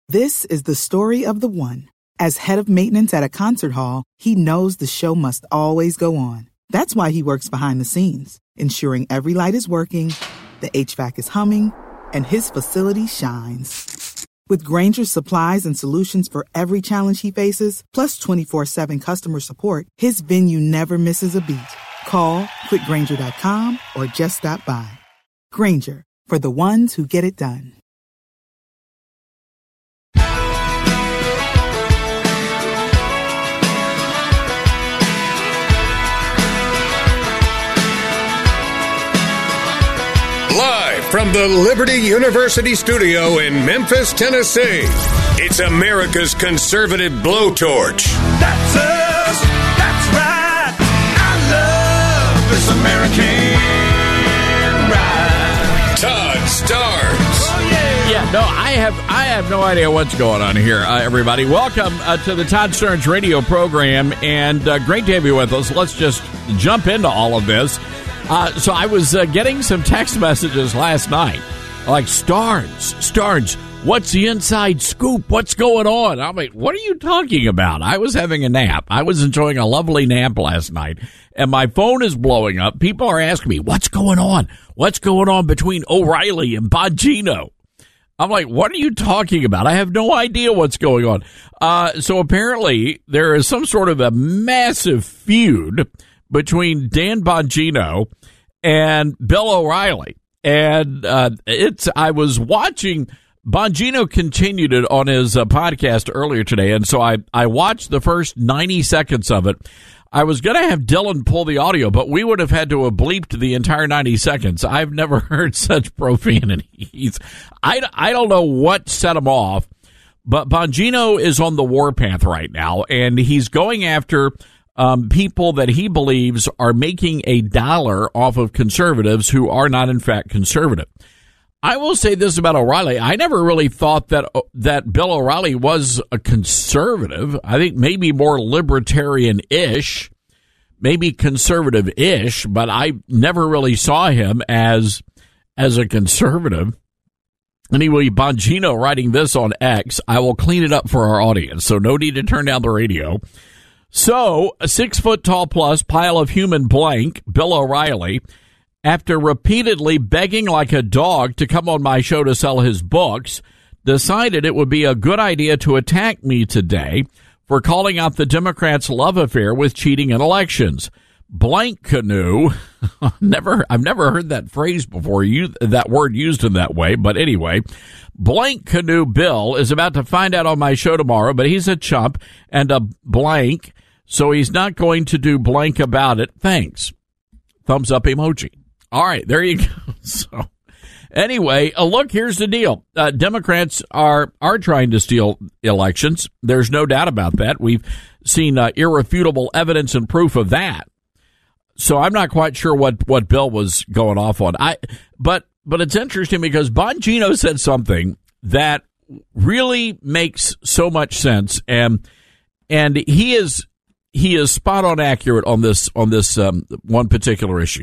This is the story of the one. As head of maintenance at a concert hall, he knows the show must always go on. That's why he works behind the scenes, ensuring every light is working, the HVAC is humming, and his facility shines. With Grainger's supplies and solutions for every challenge he faces, plus 24/7 customer support, his venue never misses a beat. Call quickgrainger.com or just stop by. Grainger, for the ones who get it done. Live from the Liberty University studio in Memphis, Tennessee, it's America's conservative blowtorch. That's us. That's right. I love this American ride. Todd Starnes. Oh, yeah. Yeah, no, I have no idea what's going on here, everybody. Welcome to the Todd Starnes radio program, and great to have you with us. Let's just jump into all of this. So I was getting some text messages last night, like, Starnes, what's the inside scoop? What's going on? I'm like, what are you talking about? I was having a nap. I was enjoying a lovely nap last night, and my phone is blowing up. People are asking me, what's going on? What's going on between O'Reilly and Bongino? I'm like, what are you talking about? I have no idea what's going on. So apparently there is some sort of a massive feud between Dan Bongino and Bill O'Reilly. And I was watching, Bongino continued it on his podcast earlier today, and so I watched the first 90 seconds of it. I was going to have Dylan pull the audio, but we would have had to have bleeped the entire 90 seconds. I've never heard such profanity. I don't know what set him off, but Bongino is on the warpath right now, and he's going after people that he believes are making a dollar off of conservatives who are not, in fact, conservative. I will say this about O'Reilly. I never really thought that Bill O'Reilly was a conservative. I think maybe more libertarian-ish, maybe conservative-ish, but I never really saw him as a conservative. Anyway, Bongino writing this on X. I will clean it up for our audience, so no need to turn down the radio. So, a 6-foot-tall plus pile of human blank, Bill O'Reilly, after repeatedly begging like a dog to come on my show to sell his books, decided it would be a good idea to attack me today for calling out the Democrats' love affair with cheating in elections. Blank canoe. I've never heard that phrase before, that word used in that way, but anyway. Blank canoe Bill is about to find out on my show tomorrow, but he's a chump and a blank, so he's not going to do blank about it. Thanks. Thumbs up emoji. All right, there you go. So anyway, look, here's the deal. Democrats are trying to steal elections. There's no doubt about that. We've seen irrefutable evidence and proof of that. So I'm not quite sure what Bill was going off on. But it's interesting because Bongino said something that really makes so much sense, and he is spot on accurate on this one particular issue.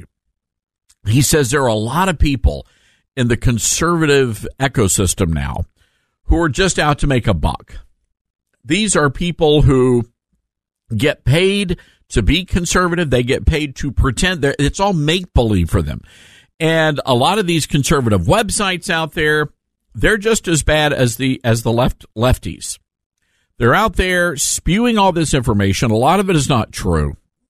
He says there are a lot of people in the conservative ecosystem now who are just out to make a buck. These are people who get paid to be conservative. They get paid to pretend. It's all make-believe for them. And a lot of these conservative websites out there, they're just as bad as the lefties. They're out there spewing all this information. A lot of it is not true.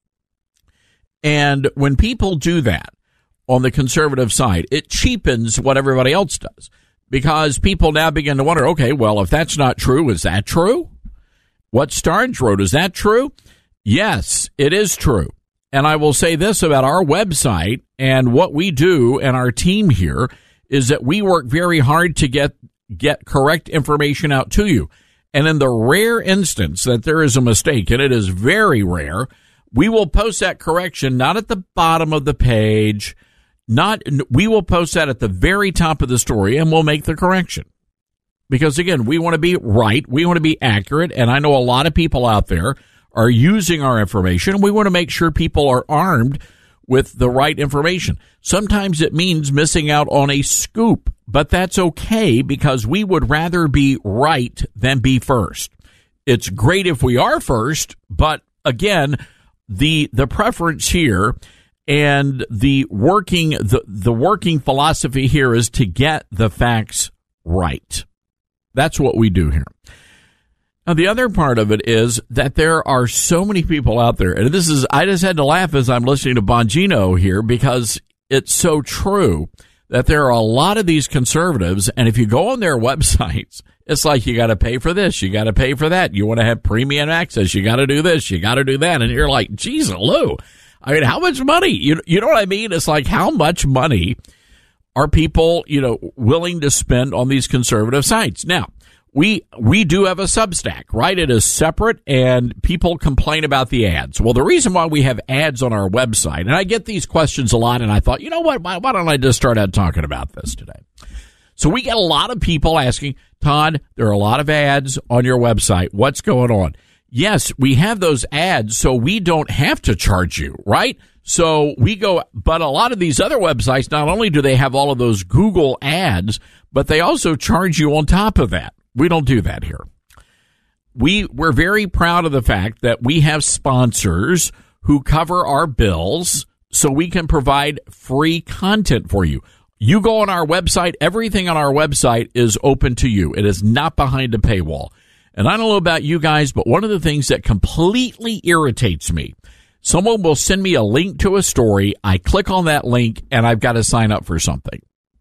And when people do that on the conservative side, it cheapens what everybody else does, because people now begin to wonder, okay, well, if that's not true, is that true? What Starnes wrote, is that true? Yes, it is true. And I will say this about our website and what we do and our team here is that we work very hard to get correct information out to you. And in the rare instance that there is a mistake, and it is very rare, we will post that correction not at the bottom of the page. We will post that at the very top of the story, and we'll make the correction. Because, again, we want to be right. We want to be accurate. And I know a lot of people out there are using our information, and we want to make sure people are armed with the right information. Sometimes it means missing out on a scoop, but that's okay because we would rather be right than be first. It's great if we are first, but again, the preference here and the working philosophy here is to get the facts right. That's what we do here. Now, the other part of it is that there are so many people out there, and I just had to laugh as I'm listening to Bongino here because it's so true that there are a lot of these conservatives, and if you go on their websites, it's like you got to pay for this, you got to pay for that, you want to have premium access, you got to do this, you got to do that, and you're like, geez, Lou, I mean, how much money? You know what I mean? It's like, how much money are people, willing to spend on these conservative sites? Now, we do have a Substack, right? It is separate, and people complain about the ads. Well, the reason why we have ads on our website, and I get these questions a lot, and I thought, you know what, why don't I just start out talking about this today? So we get a lot of people asking, Todd, there are a lot of ads on your website. What's going on? Yes, we have those ads, so we don't have to charge you, right? So we go, but a lot of these other websites, not only do they have all of those Google ads, but they also charge you on top of that. We don't do that here. We're very proud of the fact that we have sponsors who cover our bills so we can provide free content for you. You go on our website, everything on our website is open to you. It is not behind a paywall. And I don't know about you guys, but one of the things that completely irritates me, someone will send me a link to a story, I click on that link, and I've got to sign up for something.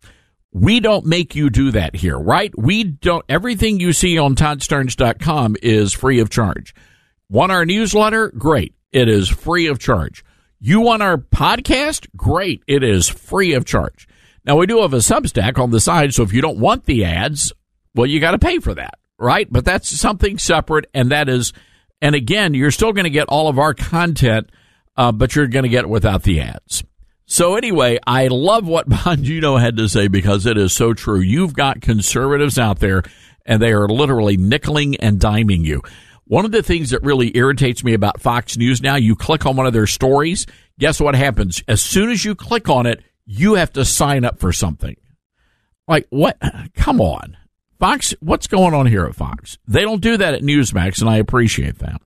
We don't make you do that here, right? We don't. Everything you see on ToddStearns.com is free of charge. Want our newsletter? Great. It is free of charge. You want our podcast? Great. It is free of charge. Now, we do have a Substack on the side, so if you don't want the ads, well, you got to pay for that, right? But that's something separate, and that is, and again, you're still going to get all of our content, but you're going to get it without the ads. So anyway, I love what Bongino had to say because it is so true. You've got conservatives out there, and they are literally nickeling and diming you. One of the things that really irritates me about Fox News now, you click on one of their stories, guess what happens? As soon as you click on it, you have to sign up for something. Like, what? Come on. Fox, what's going on here at Fox? They don't do that at Newsmax, and I appreciate that.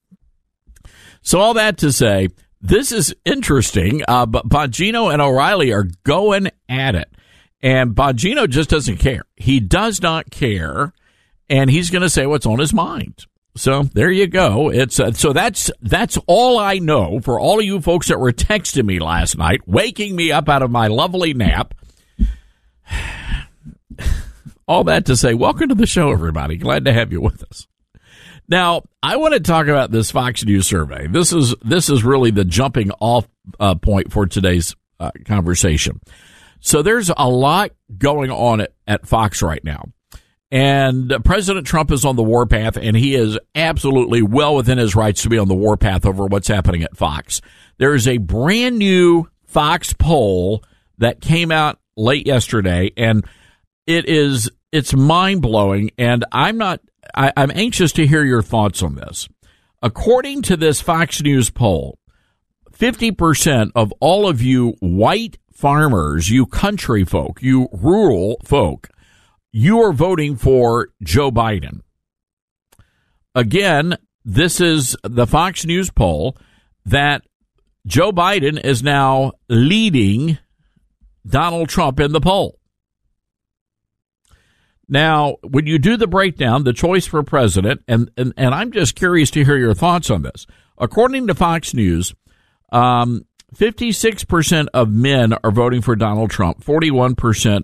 So all that to say, this is interesting, but Bongino and O'Reilly are going at it. And Bongino just doesn't care. He does not care, and he's going to say what's on his mind. So there you go. It's so that's all I know for all of you folks that were texting me last night, waking me up out of my lovely nap. All that to say, welcome to the show, everybody. Glad to have you with us. Now, I want to talk about this Fox News survey. This is really the jumping off point for today's conversation. So there's a lot going on at Fox right now. And President Trump is on the warpath, and he is absolutely well within his rights to be on the warpath over what's happening at Fox. There is a brand new Fox poll that came out late yesterday, and it's mind-blowing, and I'm anxious to hear your thoughts on this. According to this Fox News poll, 50% of all of you white farmers, you country folk, you rural folk, you are voting for Joe Biden. Again, this is the Fox News poll that Joe Biden is now leading Donald Trump in the poll. Now, when you do the breakdown, the choice for president, and I'm just curious to hear your thoughts on this. According to Fox News, 56% of men are voting for Donald Trump. 41%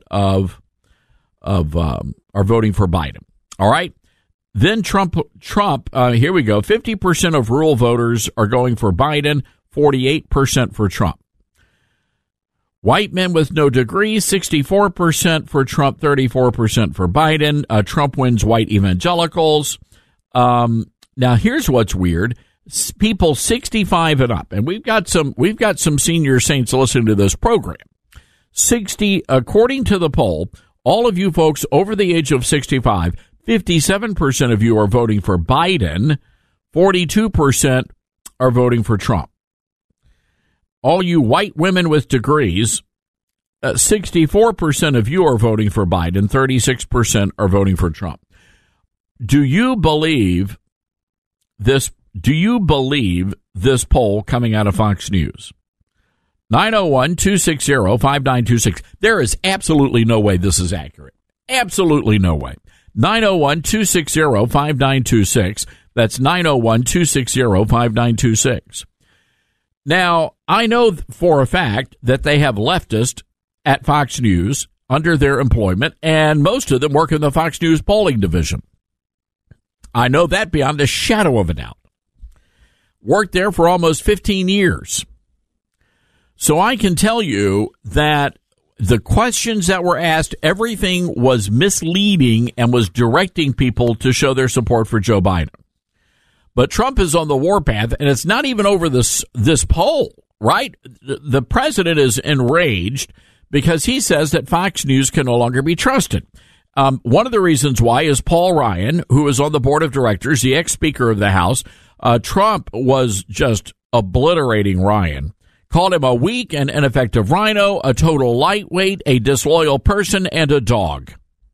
are voting for Biden. All right. Then Trump. Here we go. 50% of rural voters are going for Biden. 48% for Trump. White men with no degree, 64% for Trump, 34% for Biden. Trump wins white evangelicals. Now, here's what's weird. People 65 and up, and we've got some senior saints listening to this program. According to the poll, all of you folks over the age of 65, 57% of you are voting for Biden, 42% are voting for Trump. all you white women with degrees, 64% of you are voting for Biden, 36% are voting for Trump. Do you believe this? Do you believe this poll coming out of Fox News? 901-260-5926. There is absolutely no way this is accurate. Absolutely no way. 901-260-5926. That's 901-260-5926. Now, I know for a fact that they have leftists at Fox News under their employment, and most of them work in the Fox News polling division. I know that beyond a shadow of a doubt. Worked there for almost 15 years. So I can tell you that the questions that were asked, everything was misleading and was directing people to show their support for Joe Biden. But Trump is on the warpath, and it's not even over this poll, right? The president is enraged because he says that Fox News can no longer be trusted. One of the reasons why is Paul Ryan, who is on the board of directors, the ex-Speaker of the House. Trump was just obliterating Ryan. Called him a weak and ineffective rhino, a total lightweight, a disloyal person, and a dog.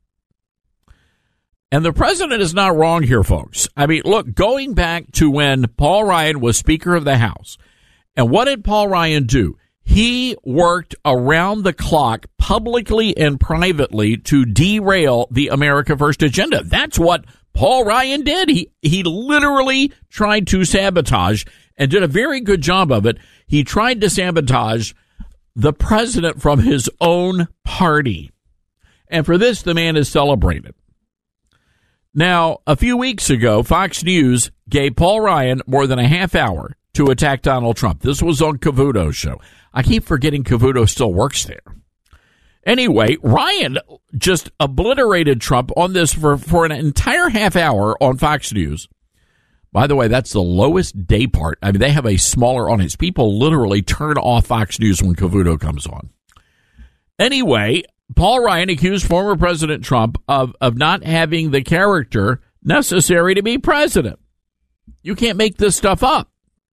And the president is not wrong here, folks. I mean, look, going back to when Paul Ryan was Speaker of the House, and what did Paul Ryan do? He worked around the clock, publicly and privately, to derail the America First agenda. That's what Paul Ryan did. He literally tried to sabotage, and did a very good job of it. He tried to sabotage the president from his own party. And for this, the man is celebrated. Now, a few weeks ago, Fox News gave Paul Ryan more than a half hour to attack Donald Trump. This was on Cavuto's show. I keep forgetting Cavuto still works there. Anyway, Ryan just obliterated Trump on this for an entire half hour on Fox News. By the way, that's the lowest day part. I mean, they have a smaller audience. People literally turn off Fox News when Cavuto comes on. Anyway, Paul Ryan accused former President Trump of not having the character necessary to be president. You can't make this stuff up.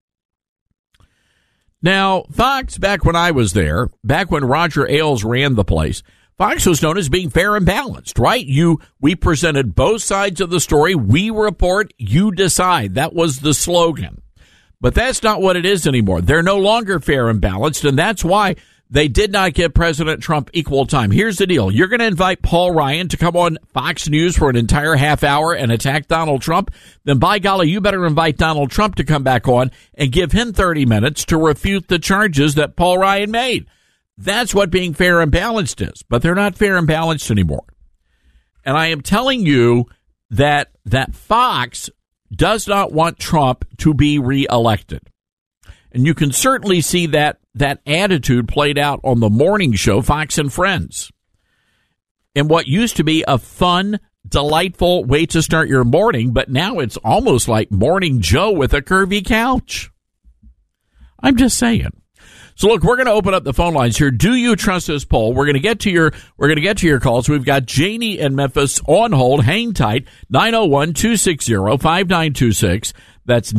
Now, Fox, back when I was there, back when Roger Ailes ran the place, Fox was known as being fair and balanced, right? We presented both sides of the story. We report, you decide. That was the slogan. But that's not what it is anymore. They're no longer fair and balanced, and that's why they did not give President Trump equal time. Here's the deal. You're going to invite Paul Ryan to come on Fox News for an entire half hour and attack Donald Trump? Then by golly, you better invite Donald Trump to come back on and give him 30 minutes to refute the charges that Paul Ryan made. That's what being fair and balanced is. But they're not fair and balanced anymore. And I am telling you that Fox does not want Trump to be reelected. And you can certainly see that attitude played out on the morning show, Fox and Friends. In what used to be a fun, delightful way to start your morning, but now it's almost like Morning Joe with a curvy couch. I'm just saying. So look, we're going to open up the phone lines here. Do you trust this poll? We're going to get to your calls. We've got Janie in Memphis on hold. Hang tight. 901-260-5926. That's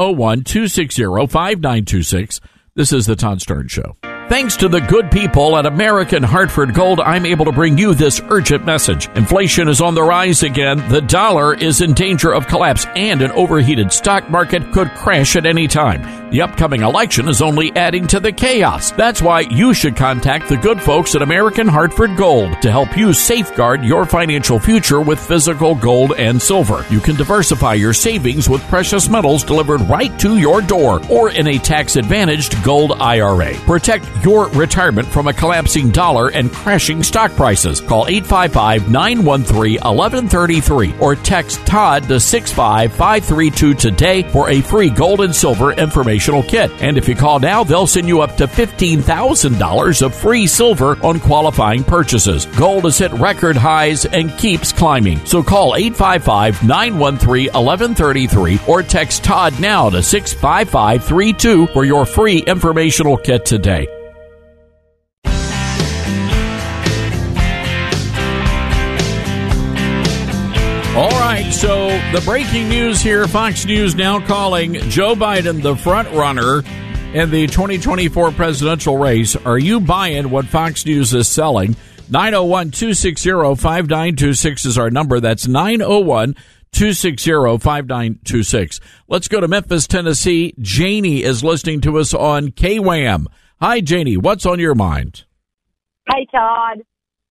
901-260-5926. This is the Todd Stern Show. Thanks to the good people at American Hartford Gold, I'm able to bring you this urgent message. Inflation is on the rise again. The dollar is in danger of collapse, and an overheated stock market could crash at any time. The upcoming election is only adding to the chaos. That's why you should contact the good folks at American Hartford Gold to help you safeguard your financial future with physical gold and silver. You can diversify your savings with precious metals delivered right to your door or in a tax-advantaged gold IRA. Protect your retirement from a collapsing dollar and crashing stock prices. Call 855-913-1133 or text Todd to 65532 today for a free gold and silver informational kit. And if you call now, they'll send you up to $15,000 of free silver on qualifying purchases. Gold has hit record highs and keeps climbing. So call 855-913-1133 or text Todd now to 65532 for your free informational kit today. All right, so the breaking news here, Fox News now calling Joe Biden the front runner in the 2024 presidential race. Are you buying what Fox News is selling? 901-260-5926 is our number. That's 901-260-5926. Let's go to Memphis, Tennessee. Janie is listening to us on KWAM. Hi, Janie. What's on your mind? Hey, Todd.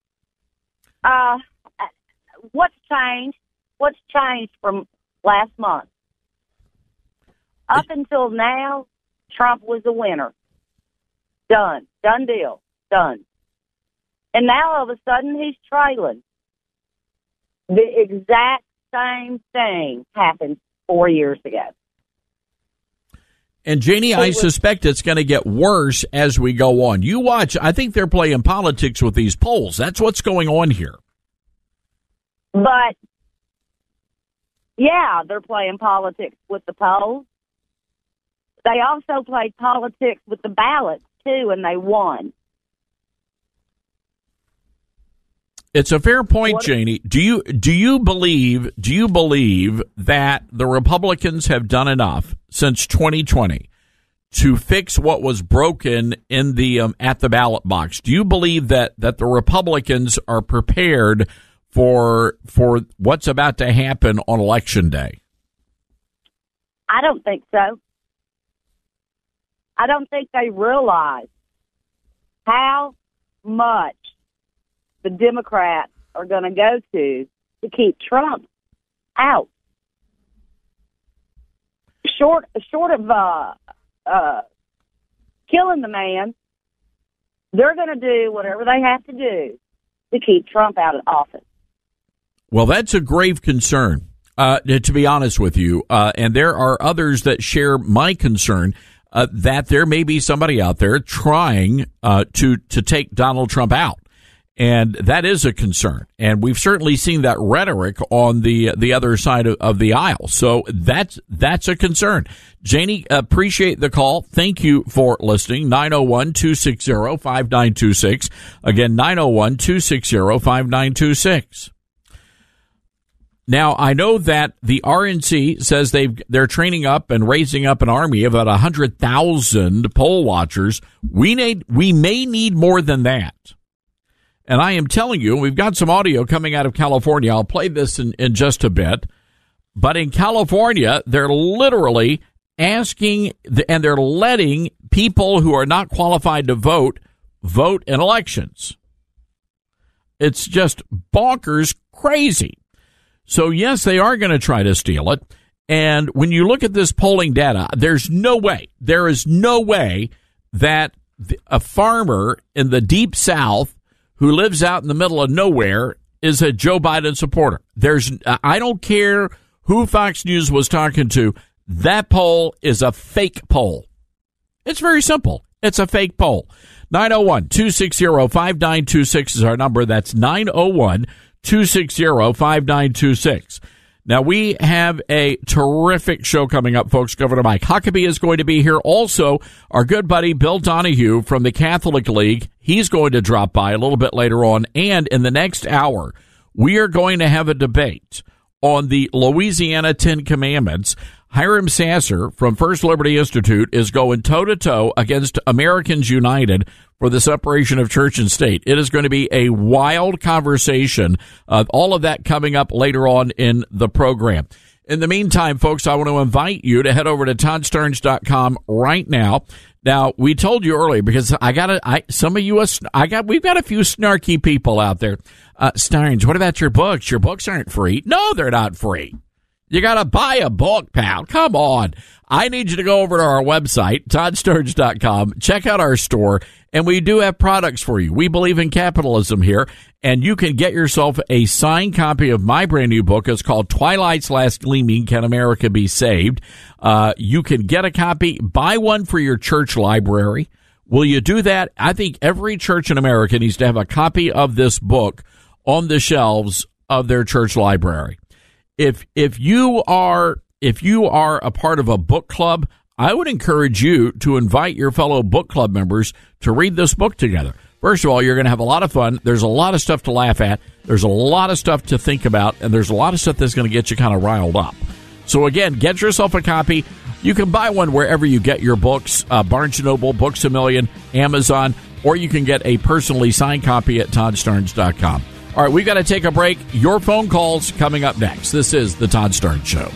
What's changed? What's changed from last month? Up until now, Trump was the winner. Done. Done deal. Done. And now, all of a sudden, he's trailing. The exact same thing happened 4 years ago. And, Janie, I suspect it's going to get worse as we go on. You watch. I think they're playing politics with these polls. That's what's going on here. But, yeah, they're playing politics with the polls. They also played politics with the ballots, too, and they won. It's a fair point, Janie. Do you believe that the Republicans have done enough since 2020 to fix what was broken in the at the ballot box? Do you believe that the Republicans are prepared for what's about to happen on Election Day? I don't think so. I don't think they realize how much the Democrats are going to go to keep Trump out. Short of killing the man, they're going to do whatever they have to do to keep Trump out of office. Well, that's a grave concern, to be honest with you. And there are others that share my concern that there may be somebody out there trying to take Donald Trump out. And that is a concern. And we've certainly seen that rhetoric on the other side of the aisle. So that's a concern. Janie, appreciate the call. Thank you for listening. 901-260-5926. Again, 901-260-5926. Now, I know that the RNC says they're training up and raising up an army of about 100,000 poll watchers. We may need more than that. And I am telling you, we've got some audio coming out of California. I'll play this in just a bit. But in California, they're literally asking and they're letting people who are not qualified to vote in elections. It's just bonkers crazy. So, yes, they are going to try to steal it. And when you look at this polling data, there is no way that a farmer in the deep South who lives out in the middle of nowhere is a Joe Biden supporter. I don't care who Fox News was talking to. That poll is a fake poll. It's very simple. It's a fake poll. 901-260-5926 is our number. That's 901-260-5926. Now, we have a terrific show coming up, folks. Governor Mike Huckabee is going to be here. Also, our good buddy Bill Donahue from the Catholic League, he's going to drop by a little bit later on. And in the next hour, we are going to have a debate on the Louisiana Ten Commandments. Hiram Sasser from First Liberty Institute is going toe-to-toe against Americans United for the separation of church and state. It is going to be a wild conversation. All of that coming up later on in the program. In the meantime, folks, I want to invite you to head over to ToddStarnes.com right now. Now, we told you earlier because we've got a few snarky people out there. Starnes, what about your books? Your books aren't free. No, they're not free. You got to buy a book, pal. Come on. I need you to go over to our website, ToddStarnes.com, check out our store, and we do have products for you. We believe in capitalism here, and you can get yourself a signed copy of my brand new book. It's called Twilight's Last Gleaming, Can America Be Saved? You can get a copy, buy one for your church library. Will you do that? I think every church in America needs to have a copy of this book on the shelves of their church library. If you are a part of a book club, I would encourage you to invite your fellow book club members to read this book together. First of all, you're going to have a lot of fun. There's a lot of stuff to laugh at. There's a lot of stuff to think about, and there's a lot of stuff that's going to get you kind of riled up. So again, get yourself a copy. You can buy one wherever you get your books, Barnes & Noble, Books A Million, Amazon, or you can get a personally signed copy at ToddStarnes.com. All right, we've got to take a break. Your phone calls coming up next. This is The Todd Starnes Show.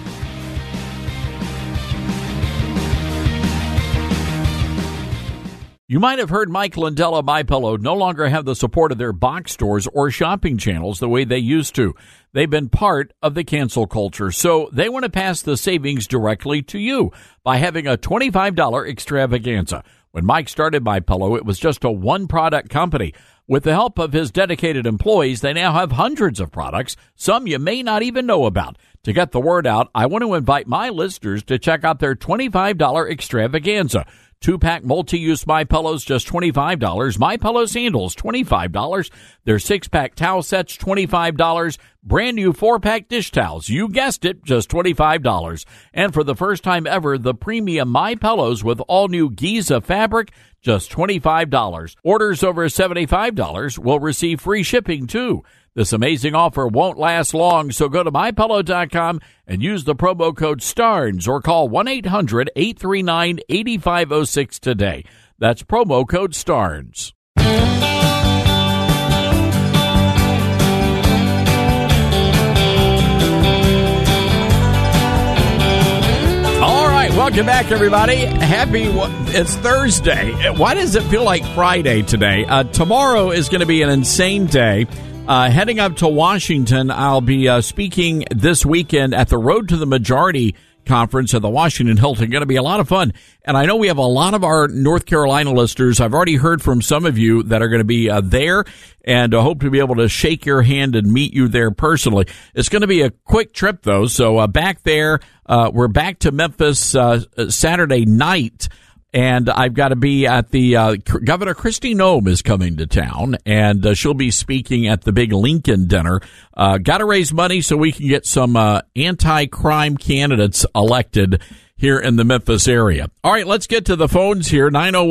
You might have heard Mike Lindell of MyPillow no longer have the support of their box stores or shopping channels the way they used to. They've been part of the cancel culture, so they want to pass the savings directly to you by having a $25 extravaganza. When Mike started MyPillow, it was just a one-product company. With the help of his dedicated employees, they now have hundreds of products, some you may not even know about. To get the word out, I want to invite my listeners to check out their $25 extravaganza. 2-pack multi-use MyPillows, just $25. MyPillow sandals, $25. Their 6-pack towel sets, $25. Brand new 4-pack dish towels, you guessed it, just $25. And for the first time ever, the premium MyPillows with all new Giza fabric, just $25. Orders over $75 will receive free shipping too. This amazing offer won't last long, so go to MyPillow.com and use the promo code STARNS or call 1-800-839-8506 today. That's promo code STARNS. All right, welcome back, everybody. It's Thursday. Why does it feel like Friday today? Tomorrow is going to be an insane day. Heading up to Washington, I'll be speaking this weekend at the Road to the Majority Conference at the Washington Hilton. Going to be a lot of fun. And I know we have a lot of our North Carolina listeners. I've already heard from some of you that are going to be there, and I hope to be able to shake your hand and meet you there personally. It's going to be a quick trip, though. So back there, we're back to Memphis Saturday night. And I've got to be at the Governor Kristi Noem is coming to town, and she'll be speaking at the big Lincoln dinner. Got to raise money so we can get some anti-crime candidates elected here in the Memphis area. All right, let's get to the phones here,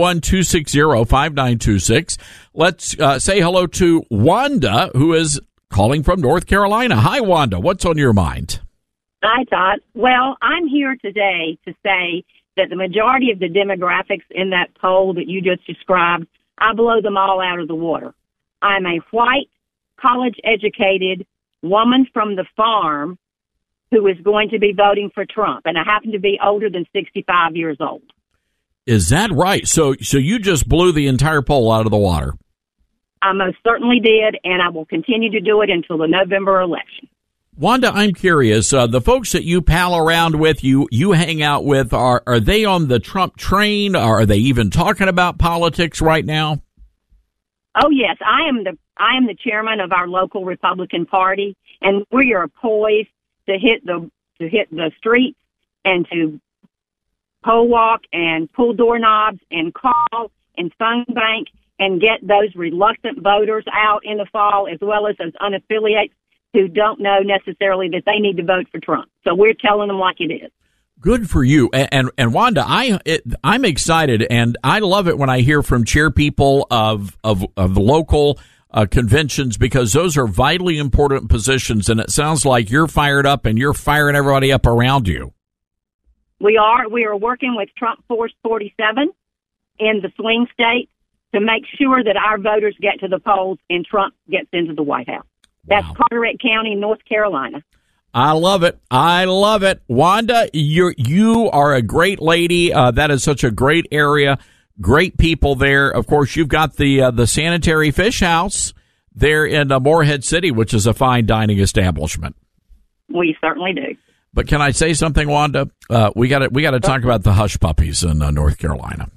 901-260-5926. Let's say hello to Wanda, who is calling from North Carolina. Hi, Wanda. What's on your mind? Hi, Todd. Well, I'm here today to say that the majority of the demographics in that poll that you just described, I blow them all out of the water. I'm a white, college-educated woman from the farm who is going to be voting for Trump, and I happen to be older than 65 years old. Is that right? So you just blew the entire poll out of the water. I most certainly did, and I will continue to do it until the November election. Wanda, I'm curious, the folks that you pal around with, you hang out with, are they on the Trump train? Are they even talking about politics right now? Oh, yes. I am the chairman of our local Republican Party, and we are poised to hit the streets and to poll walk and pull doorknobs and call and phone bank and get those reluctant voters out in the fall, as well as those unaffiliated who don't know necessarily that they need to vote for Trump. So we're telling them like it is. Good for you. And Wanda, I'm excited, and I love it when I hear from chair people of local conventions, because those are vitally important positions, and it sounds like you're fired up and you're firing everybody up around you. We are working with Trump Force 47 in the swing state to make sure that our voters get to the polls and Trump gets into the White House. That's Carteret County, North Carolina. I love it. I love it. Wanda, you are a great lady. That is such a great area. Great people there. Of course, you've got the Sanitary Fish House there in Morehead City, which is a fine dining establishment. We certainly do. But can I say something, Wanda? We got to talk about the hush puppies in North Carolina.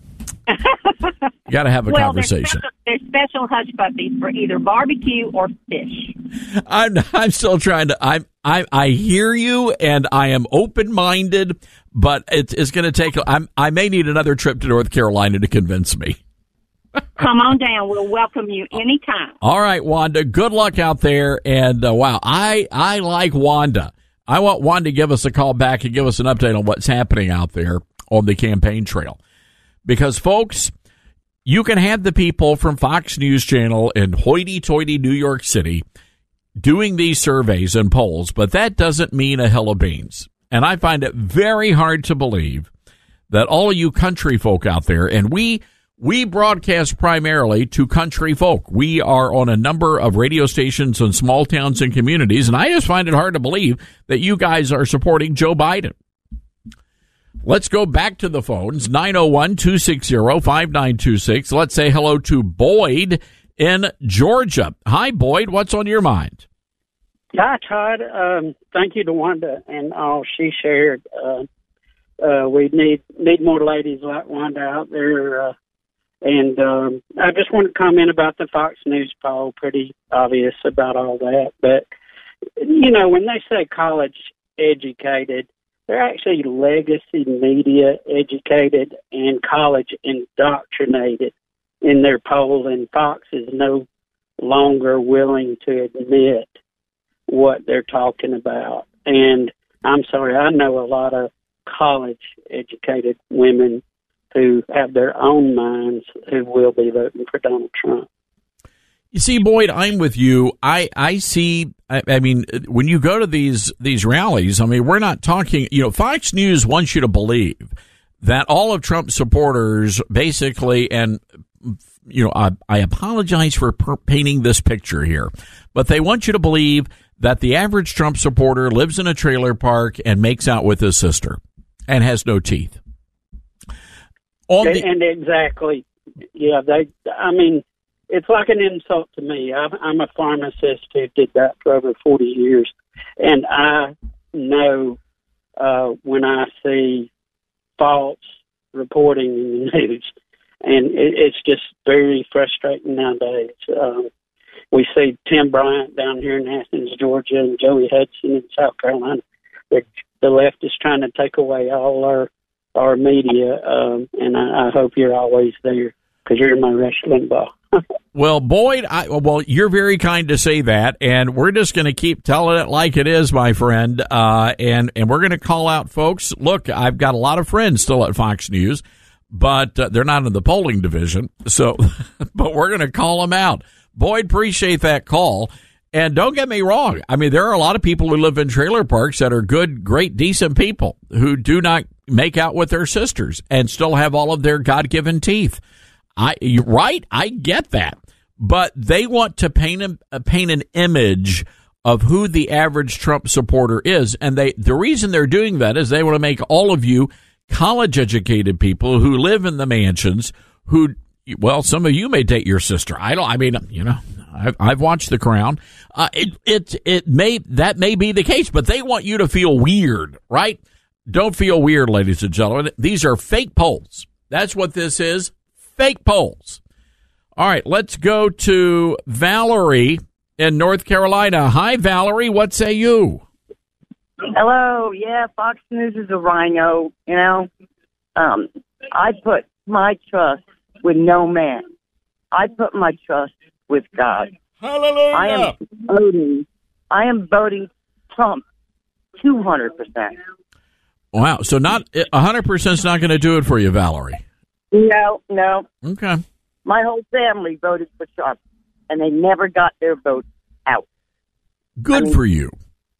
You got to have a conversation. There's special hush puppies for either barbecue or fish. I'm still trying to. I hear you, and I am open-minded, but it's going to take. I may need another trip to North Carolina to convince me. Come on down. We'll welcome you anytime. All right, Wanda. Good luck out there. And wow, I like Wanda. I want Wanda to give us a call back and give us an update on what's happening out there on the campaign trail. Because, folks, you can have the people from Fox News Channel in hoity-toity New York City doing these surveys and polls, but that doesn't mean a hill of beans. And I find it very hard to believe that all of you country folk out there, and we broadcast primarily to country folk. We are on a number of radio stations in small towns and communities, and I just find it hard to believe that you guys are supporting Joe Biden. Let's go back to the phones, 901-260-5926. Let's say hello to Boyd in Georgia. Hi, Boyd. What's on your mind? Hi, Todd. Thank you to Wanda and all she shared. We need more ladies like Wanda out there. And I just want to comment about the Fox News poll. Pretty obvious about all that. But, you know, when they say college educated, they're actually legacy media educated and college indoctrinated in their poll. And Fox is no longer willing to admit what they're talking about. And I'm sorry, I know a lot of college-educated women who have their own minds who will be voting for Donald Trump. You see, Boyd, I'm with you. I see, I mean, when you go to these rallies, I mean, we're not talking, you know, Fox News wants you to believe that all of Trump's supporters basically, and, you know, I apologize for painting this picture here, but they want you to believe that the average Trump supporter lives in a trailer park and makes out with his sister and has no teeth. And exactly, yeah. I mean, it's like an insult to me. I'm a pharmacist who did that for over 40 years, and I know when I see false reporting in the news, and it's just very frustrating nowadays. We see Tim Bryant down here in Athens, Georgia, and Joey Hudson in South Carolina. The left is trying to take away all our media, and I hope you're always there because you're my Rush Limbaugh. Well, Boyd, you're very kind to say that, and we're just going to keep telling it like it is, my friend, and we're going to call out folks. Look, I've got a lot of friends still at Fox News, but they're not in the polling division, so but we're going to call them out. Boyd, appreciate that call. And don't get me wrong. I mean, there are a lot of people who live in trailer parks that are good, great, decent people who do not make out with their sisters and still have all of their God-given teeth. You're right? I get that. But they want to paint an image of who the average Trump supporter is. And the reason they're doing that is they want to make all of you college-educated people who live in the mansions who, well, some of you may date your sister. I've watched The Crown. That may be the case, but they want you to feel weird, right? Don't feel weird, ladies and gentlemen. These are fake polls. That's what this is. Fake polls. All right, let's go to Valerie in North Carolina. Hi, Valerie. What say you? Hello. Yeah, Fox News is a rhino. You know, I put my trust with no man. I put my trust with God. Hallelujah. I am voting Trump 200%. Wow. So not 100% is not going to do it for you, Valerie. No. Okay. My whole family voted for Trump, and they never got their vote out. Good for you.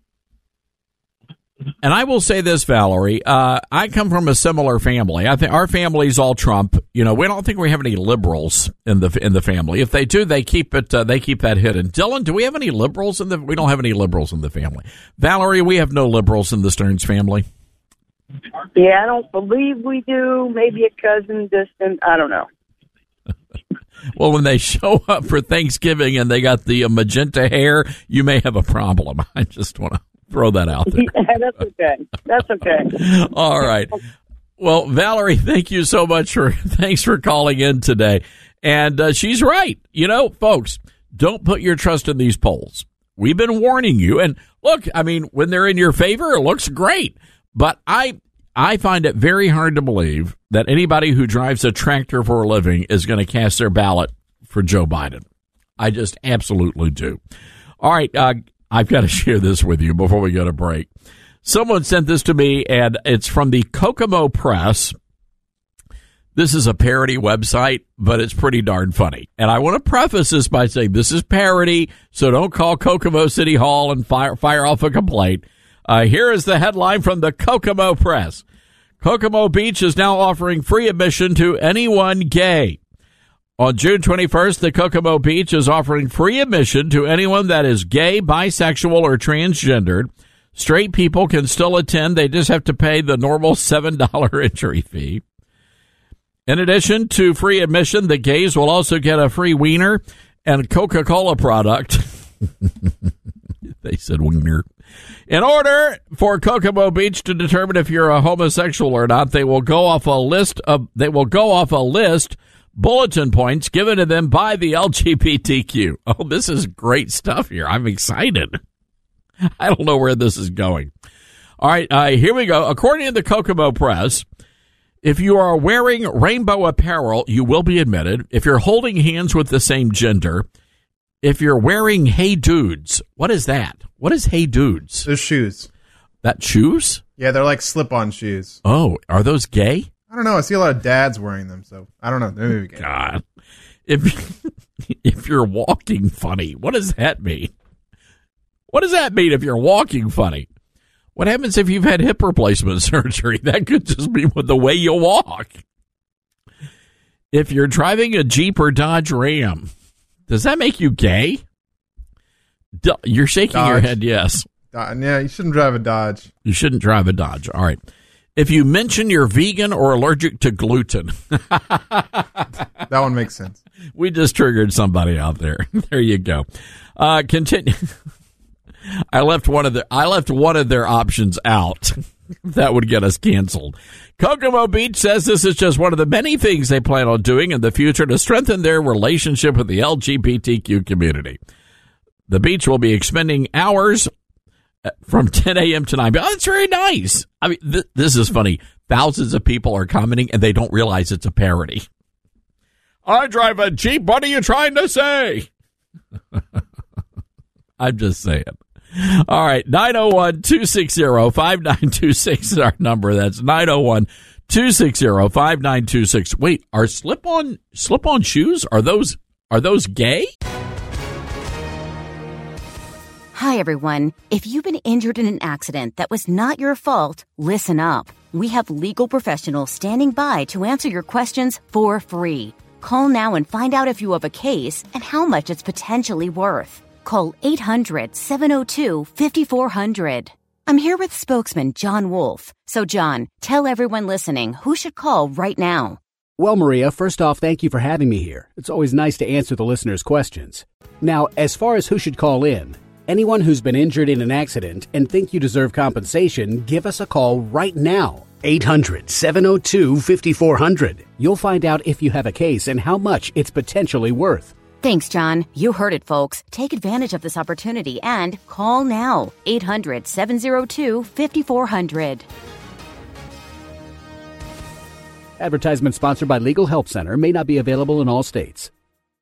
And I will say this, Valerie, I come from a similar family. I think our family's all Trump. You know, we don't think we have any liberals in the family. If they do, they keep that hidden. Dylan, do we have any liberals we don't have any liberals in the family. Valerie, we have no liberals in the Stearns family. Yeah, I don't believe we do. Maybe a cousin distant. I don't know. Well, when they show up for Thanksgiving and they got the magenta hair, you may have a problem. I just want to throw that out there. That's okay. All right. Well, Valerie, thank you so much thanks for calling in today. And she's right. You know, folks, don't put your trust in these polls. We've been warning you. And look, I mean, when they're in your favor, it looks great. But I find it very hard to believe that anybody who drives a tractor for a living is going to cast their ballot for Joe Biden. I just absolutely do. All right. I've got to share this with you before we go to break. Someone sent this to me, and it's from the Kokomo Press. This is a parody website, but it's pretty darn funny. And I want to preface this by saying this is parody, so don't call Kokomo City Hall and fire off a complaint. Here is the headline from the Kokomo Press. Kokomo Beach is now offering free admission to anyone gay. On June 21st, the Kokomo Beach is offering free admission to anyone that is gay, bisexual, or transgendered. Straight people can still attend. They just have to pay the normal $7 entry fee. In addition to free admission, the gays will also get a free wiener and a Coca-Cola product. They said wiener. In order for Kokomo Beach to determine if you're a homosexual or not, they will go off a list bulletin points given to them by the LGBTQ. Oh, this is great stuff here. I'm excited. I don't know where this is going. All right, here we go. According to the Kokomo Press, if you are wearing rainbow apparel, you will be admitted. If you're holding hands with the same gender, if you're wearing Hey Dudes, what is that? What is Hey Dudes? They're shoes. That shoes? Yeah, they're like slip-on shoes. Oh, are those gay? I don't know. I see a lot of dads wearing them, so I don't know. They're maybe gay. God. If you're walking funny, what does that mean? What does that mean if you're walking funny? What happens if you've had hip replacement surgery? That could just be with the way you walk. If you're driving a Jeep or Dodge Ram, does that make you gay? You're shaking Dodge. your head, yes. Yeah, you shouldn't drive a Dodge. You shouldn't drive a Dodge. All right. If you mention you're vegan or allergic to gluten. That one makes sense. We just triggered somebody out there. There you go. Continue. I left one of their options out. That would get us canceled. Kokomo Beach says this is just one of the many things they plan on doing in the future to strengthen their relationship with the LGBTQ community. The beach will be expending hours from 10 a.m. to 9 p.m. Oh, that's very nice. I mean, this is funny. Thousands of people are commenting, and they don't realize it's a parody. I drive a Jeep. What are you trying to say? I'm just saying. All right, 901-260-5926 is our number. That's 901-260-5926. Wait, are slip-on shoes, are those gay? Hi, everyone. If you've been injured in an accident that was not your fault, listen up. We have legal professionals standing by to answer your questions for free. Call now and find out if you have a case and how much it's potentially worth. Call 800-702-5400. I'm here with spokesman John Wolf. So, John, tell everyone listening who should call right now. Well, Maria, first off, thank you for having me here. It's always nice to answer the listeners' questions. Now, as far as who should call in, anyone who's been injured in an accident and think you deserve compensation, give us a call right now. 800-702-5400. You'll find out if you have a case and how much it's potentially worth. Thanks, John. You heard it, folks. Take advantage of this opportunity and call now. 800-702-5400. Advertisement sponsored by Legal Help Center. May not be available in all states.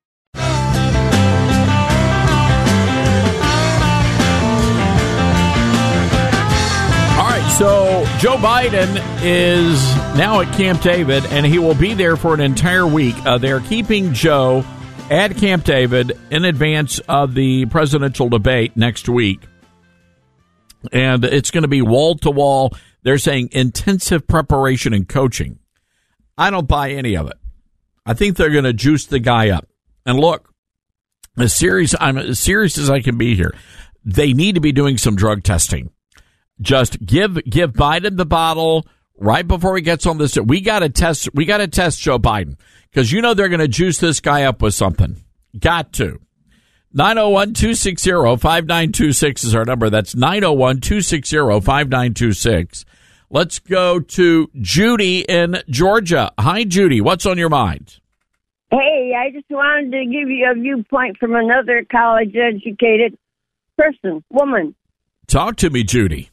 So Joe Biden is now at Camp David, and he will be there for an entire week. They're keeping Joe at Camp David in advance of the presidential debate next week. And it's going to be wall-to-wall. They're saying intensive preparation and coaching. I don't buy any of it. I think they're going to juice the guy up. And look, I'm as serious as I can be here. They need to be doing some drug testing. Just give Biden the bottle right before he gets on this. We got to test Joe Biden because they're going to juice this guy up with something. Got to. 901-260-5926 is our number. That's 901-260-5926. Let's go to Judy in Georgia. Hi, Judy. What's on your mind? Hey, I just wanted to give you a viewpoint from another college-educated person, woman. Talk to me, Judy.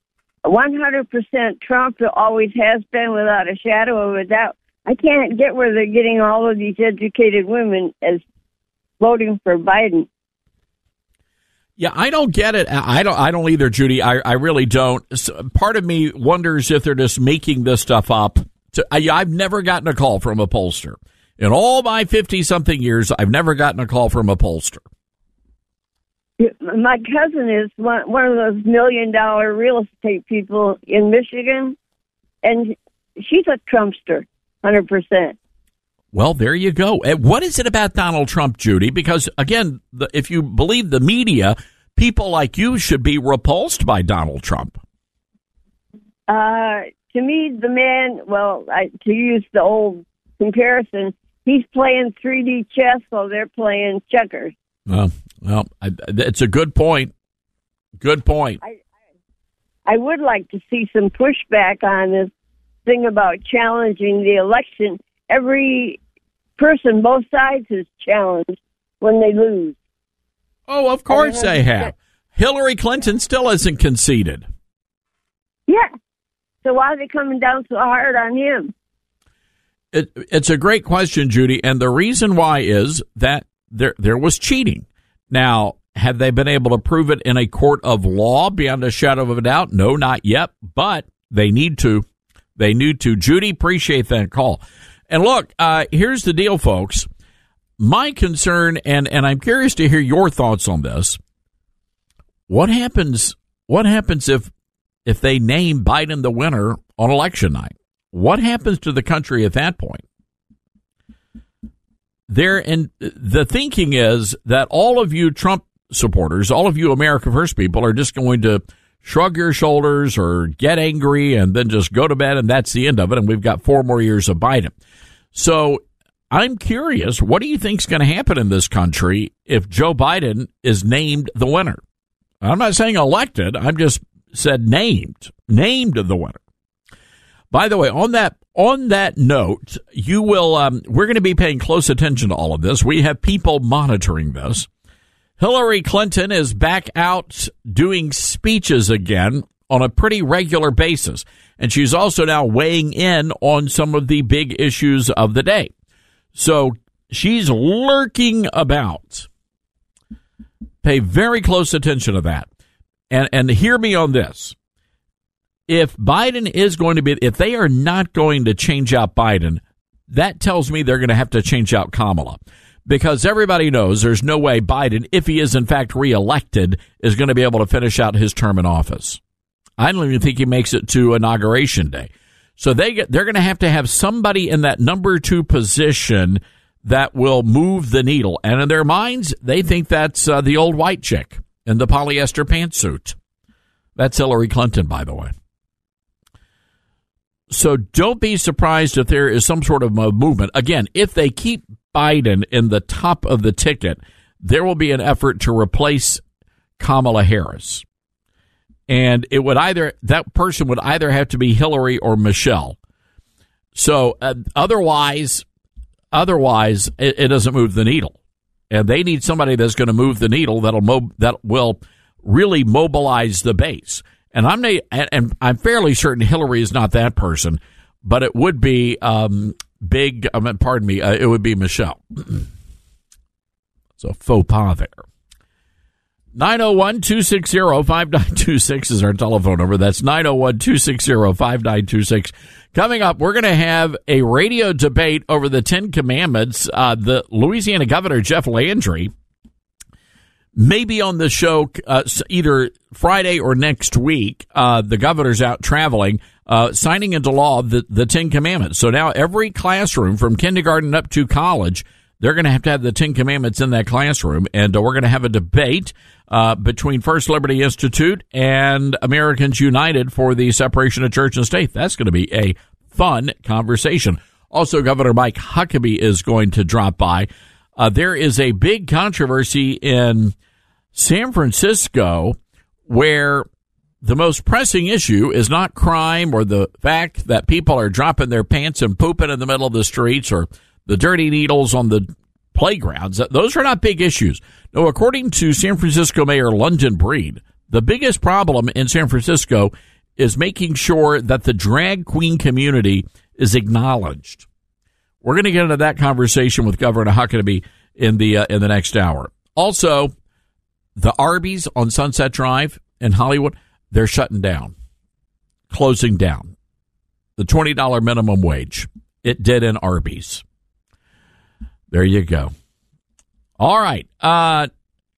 100% Trump always has been, without a shadow of a doubt. I can't get where they're getting all of these educated women as voting for Biden. Yeah, I don't get it. I don't either, Judy. I really don't. Part of me wonders if they're just making this stuff up. I've never gotten a call from a pollster. In all my 50-something years, I've never gotten a call from a pollster. My cousin is one of those $1 million real estate people in Michigan, and she's a Trumpster, 100%. Well, there you go. What is it about Donald Trump, Judy? Because, again, if you believe the media, people like you should be repulsed by Donald Trump. To me, the man, to use the old comparison, he's playing 3D chess while they're playing checkers. Well, it's a good point. Good point. I would like to see some pushback on this thing about challenging the election. Every person, both sides, is challenged when they lose. Oh, of course they have. Hillary Clinton still hasn't conceded. Yeah. So why are they coming down so hard on him? It's a great question, Judy, and the reason why is that there was cheating. Now, have they been able to prove it in a court of law beyond a shadow of a doubt? No, not yet, but they need to. They need to. Judy, appreciate that call. And look, here's the deal, folks. My concern, and I'm curious to hear your thoughts on this. What happens if they name Biden the winner on election night? What happens to the country at that point? The thinking is that all of you Trump supporters, all of you America First people are just going to shrug your shoulders or get angry and then just go to bed, and that's the end of it, and we've got 4 more years of Biden. So I'm curious, what do you think is going to happen in this country if Joe Biden is named the winner? I'm not saying elected. I'm just said named the winner. By the way, on that note, you will. We're going to be paying close attention to all of this. We have people monitoring this. Hillary Clinton is back out doing speeches again on a pretty regular basis, and she's also now weighing in on some of the big issues of the day. So she's lurking about. Pay very close attention to that, and hear me on this. If Biden is going to be, if they are not going to change out Biden, that tells me they're going to have to change out Kamala, because everybody knows there's no way Biden, if he is in fact reelected, is going to be able to finish out his term in office. I don't even think he makes it to Inauguration Day. So they're going to have somebody in that number 2 position that will move the needle. And in their minds, they think that's the old white chick in the polyester pantsuit. That's Hillary Clinton, by the way. So don't be surprised if there is some sort of a movement. Again, if they keep Biden in the top of the ticket, there will be an effort to replace Kamala Harris. And that person would either have to be Hillary or Michelle. So otherwise, it doesn't move the needle. And they need somebody that's going to move the needle that will really mobilize the base. And I'm fairly certain Hillary is not that person, but it would be it would be Michelle. So faux pas there. 901-260-5926 is our telephone number. That's 901-260-5926. Coming up, we're going to have a radio debate over the 10 Commandments. The Louisiana Governor, Jeff Landry, may be on the show either Friday or next week. The governor's out traveling, signing into law the 10 Commandments. So now every classroom from kindergarten up to college, they're going to have the 10 Commandments in that classroom. And we're going to have a debate between First Liberty Institute and Americans United for the separation of church and state. That's going to be a fun conversation. Also, Governor Mike Huckabee is going to drop by. There is a big controversy in San Francisco where the most pressing issue is not crime or the fact that people are dropping their pants and pooping in the middle of the streets or the dirty needles on the playgrounds. Those are not big issues. No, according to San Francisco Mayor London Breed, the biggest problem in San Francisco is making sure that the drag queen community is acknowledged. We're going to get into that conversation with Governor Huckabee in the next hour. Also, the Arby's on Sunset Drive in Hollywood, they're shutting down, closing down. The $20 minimum wage, it did in Arby's. There you go. All right.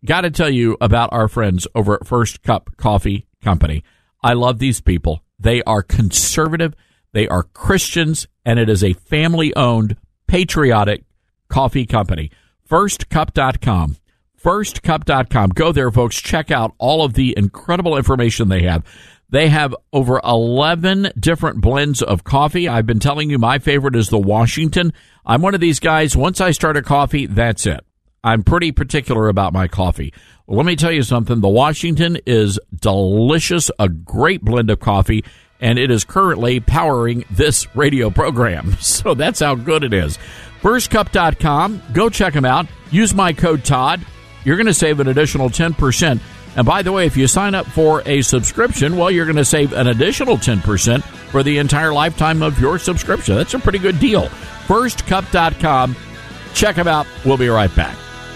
got to tell you about our friends over at First Cup Coffee Company. I love these people. They are conservative, they are Christians, and it is a family-owned, patriotic coffee company. FirstCup.com. FirstCup.com. Go there, folks. Check out all of the incredible information they have. They have over 11 different blends of coffee. I've been telling you my favorite is the Washington. I'm one of these guys, once I start a coffee, that's it. I'm pretty particular about my coffee. Well, let me tell you something. The Washington is delicious, a great blend of coffee, and it is currently powering this radio program. So that's how good it is. FirstCup.com. Go check them out. Use my code Todd. You're going to save an additional 10%. And by the way, if you sign up for a subscription, well, you're going to save an additional 10% for the entire lifetime of your subscription. That's a pretty good deal. FirstCup.com. Check them out. We'll be right back.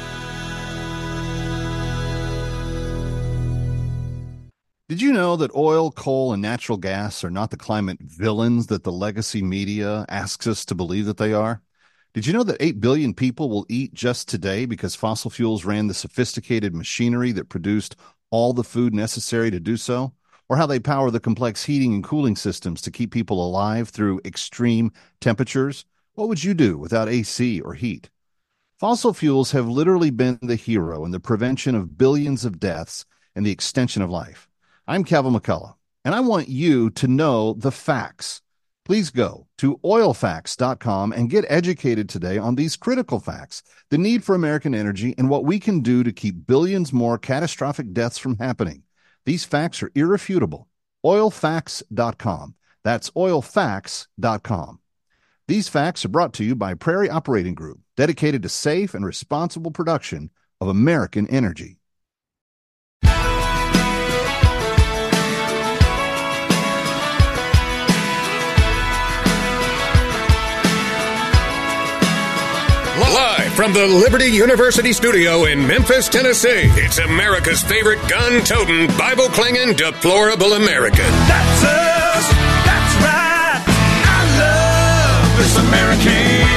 Did you know that oil, coal, and natural gas are not the climate villains that the legacy media asks us to believe that they are? Did you know that 8 billion people will eat just today because fossil fuels ran the sophisticated machinery that produced all the food necessary to do so? Or how they power the complex heating and cooling systems to keep people alive through extreme temperatures? What would you do without AC or heat? Fossil fuels have literally been the hero in the prevention of billions of deaths and the extension of life. I'm Kevin McCullough, and I want you to know the facts. Please go to oilfacts.com and get educated today on these critical facts, the need for American energy, and what we can do to keep billions more catastrophic deaths from happening. These facts are irrefutable. Oilfacts.com. That's oilfacts.com. These facts are brought to you by Prairie Operating Group, dedicated to safe and responsible production of American energy. Live from the Liberty University studio in Memphis, Tennessee, it's America's favorite gun-toting, Bible-clinging, deplorable American. That's us. That's right. I love this American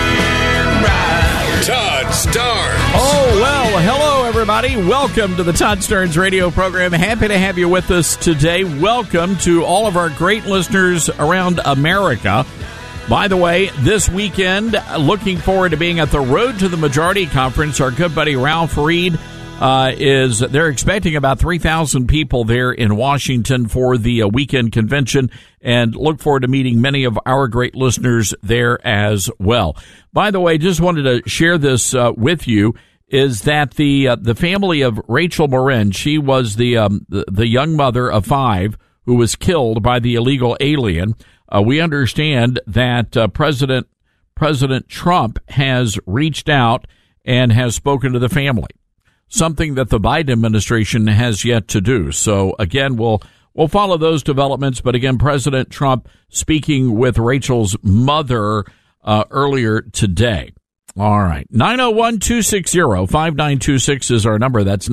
ride. Todd Starnes. Oh, well, hello, everybody. Welcome to the Todd Starnes radio program. Happy to have you with us today. Welcome to all of our great listeners around America. By the way, this weekend, looking forward to being at the Road to the Majority Conference. Our good buddy Ralph Reed they're expecting about 3,000 people there in Washington for the weekend convention, and look forward to meeting many of our great listeners there as well. By the way, just wanted to share this with you, is that the family of Rachel Morin, she was the young mother of 5 who was killed by the illegal alien. We understand that President Trump has reached out and has spoken to the family, something that the Biden administration has yet to do. So again, we'll follow those developments. But again, President Trump speaking with Rachel's mother earlier today. All right, 901-260-5926 is our number. That's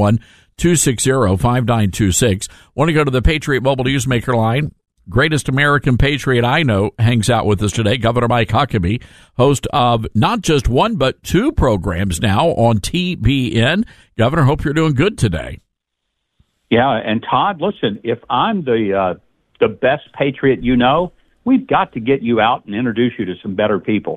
901-260-5926. Want to go to the Patriot Mobile Newsmaker line? Greatest American patriot I know hangs out with us today, Governor Mike Huckabee, host of not just one but 2 programs now on TBN. Governor, hope you're doing good today. Yeah, and Todd, listen, if I'm the best patriot you know, we've got to get you out and introduce you to some better people.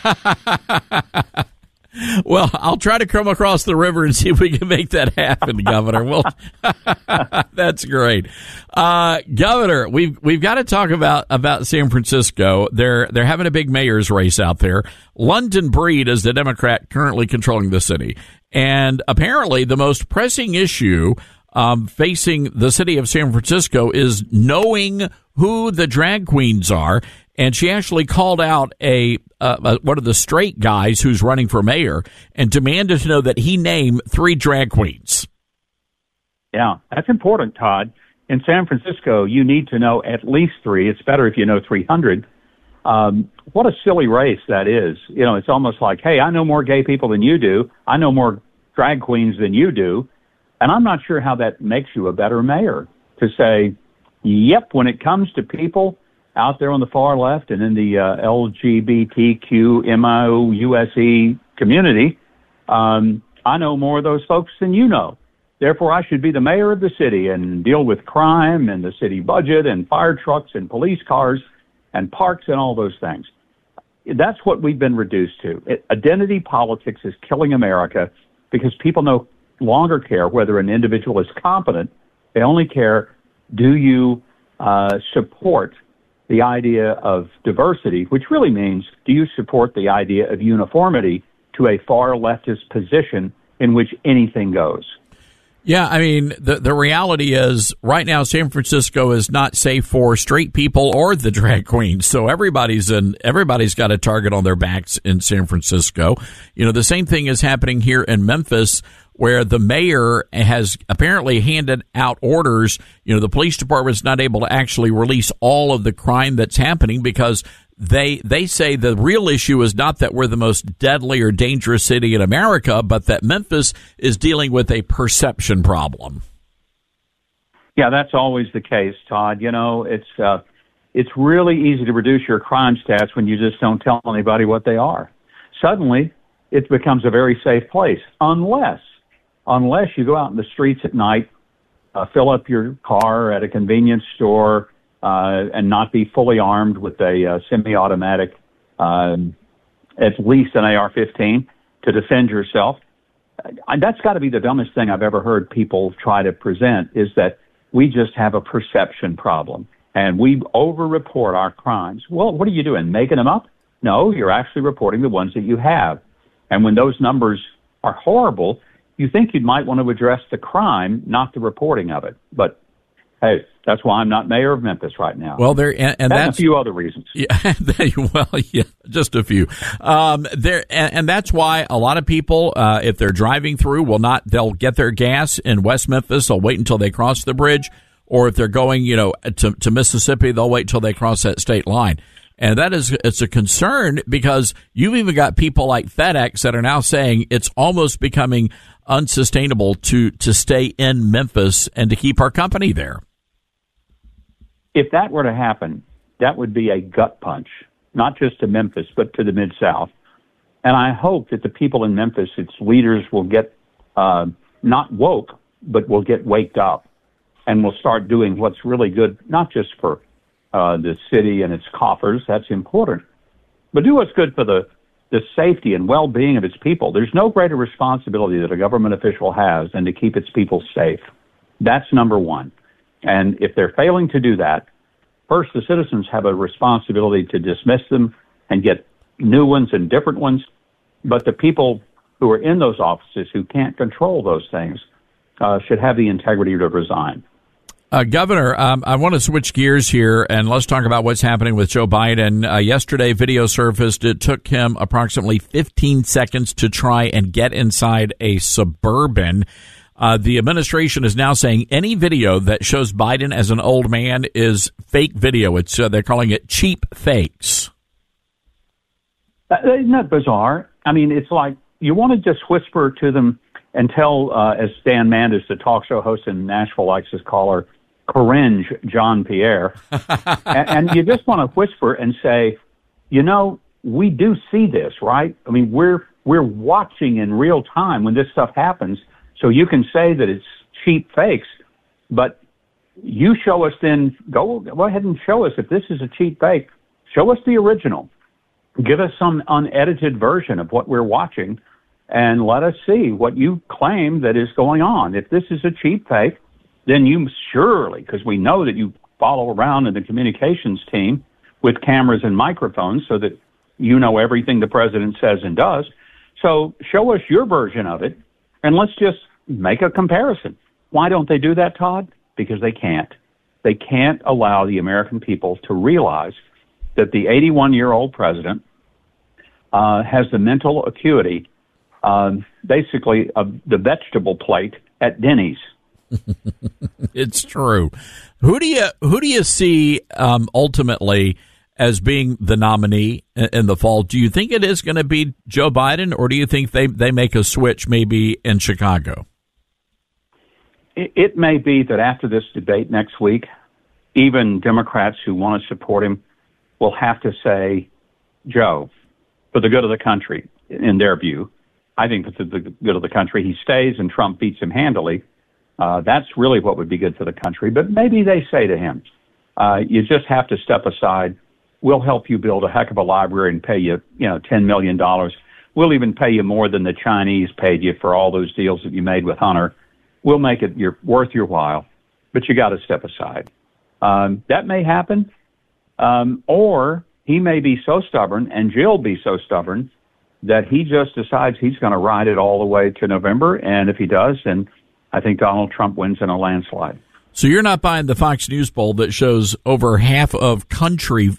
Well, I'll try to come across the river and see if we can make that happen, Governor. Well, that's great. Governor, we've got to talk about San Francisco. They're having a big mayor's race out there. London Breed is the Democrat currently controlling the city. And apparently the most pressing issue facing the city of San Francisco is knowing who the drag queens are. And she actually called out one of the straight guys who's running for mayor and demanded to know that he name 3 drag queens. Yeah, that's important, Todd. In San Francisco, you need to know at least 3. It's better if you know 300. What a silly race that is. You know, it's almost like, hey, I know more gay people than you do. I know more drag queens than you do. And I'm not sure how that makes you a better mayor to say, yep, when it comes to people out there on the far left and in the LGBTQ MIOUSE community, I'm I know more of those folks than you know. Therefore, I should be the mayor of the city and deal with crime and the city budget and fire trucks and police cars and parks and all those things. That's what we've been reduced to. Identity politics is killing America because people no longer care whether an individual is competent. They only care, do you support the idea of diversity, which really means, do you support the idea of uniformity to a far leftist position in which anything goes? Yeah, I mean, the reality is right now San Francisco is not safe for straight people or the drag queens. So everybody's got a target on their backs in San Francisco. You know, the same thing is happening here in Memphis, where the mayor has apparently handed out orders. You know, the police department's not able to actually release all of the crime that's happening because they say the real issue is not that we're the most deadly or dangerous city in America, but that Memphis is dealing with a perception problem. Yeah, that's always the case, Todd. You know, it's really easy to reduce your crime stats when you just don't tell anybody what they are. Suddenly, it becomes a very safe place, unless you go out in the streets at night, fill up your car at a convenience store, and not be fully armed with a semi-automatic, at least an AR-15, to defend yourself. That's got to be the dumbest thing I've ever heard people try to present, is that we just have a perception problem, and we over-report our crimes. Well, what are you doing, making them up? No, you're actually reporting the ones that you have. And when those numbers are horrible, you think you might want to address the crime, not the reporting of it. But hey, that's why I'm not mayor of Memphis right now. Well, that's a few other reasons. Yeah, just a few. And that's why a lot of people, if they're driving through, they'll get their gas in West Memphis. They'll wait until they cross the bridge, or if they're going, to Mississippi, they'll wait till they cross that state line. And it's a concern because you've even got people like FedEx that are now saying it's almost becoming unsustainable to stay in Memphis and to keep our company there. If that were to happen, that would be a gut punch, not just to Memphis, but to the Mid-South. And I hope that the people in Memphis, its leaders, will get not woke, but will get waked up and will start doing what's really good, not just for the city and its coffers, that's important, but do what's good for the safety and well-being of its people. There's no greater responsibility that a government official has than to keep its people safe. That's number one. And if they're failing to do that, first, the citizens have a responsibility to dismiss them and get new ones and different ones. But the people who are in those offices who can't control those things should have the integrity to resign. Governor, I want to switch gears here, and let's talk about what's happening with Joe Biden. Yesterday, video surfaced. It took him approximately 15 seconds to try and get inside a Suburban. The administration is now saying any video that shows Biden as an old man is fake video. They're calling it cheap fakes. Isn't that bizarre? I mean, it's like you want to just whisper to them and tell, as Dan Manders, the talk show host in Nashville, likes to call her, Corinne Jean-Pierre. and you just want to whisper and say, we do see this, right? I mean, we're watching in real time when this stuff happens. So you can say that it's cheap fakes, but you show us then, go ahead and show us if this is a cheap fake. Show us the original. Give us some unedited version of what we're watching and let us see what you claim that is going on. If this is a cheap fake, then you surely, because we know that you follow around in the communications team with cameras and microphones so that you know everything the president says and does. So show us your version of it, and let's just make a comparison. Why don't they do that, Todd? Because they can't. They can't allow the American people to realize that the 81-year-old president has the mental acuity, basically, of the vegetable plate at Denny's. It's true. Who do you see ultimately as being the nominee in the fall? Do you think it is going to be Joe Biden, or do you think they make a switch maybe in Chicago? It may be that after this debate next week, even Democrats who want to support him will have to say, Joe, for the good of the country, in their view, I think for the good of the country, he stays and Trump beats him handily. That's really what would be good for the country. But maybe they say to him, you just have to step aside. We'll help you build a heck of a library and pay you, $10 million. We'll even pay you more than the Chinese paid you for all those deals that you made with Hunter. We'll make it worth your while, but you got to step aside. That may happen, or he may be so stubborn, and Jill be so stubborn, that he just decides he's going to ride it all the way to November, and if he does, then I think Donald Trump wins in a landslide. So you're not buying the Fox News poll that shows over half of country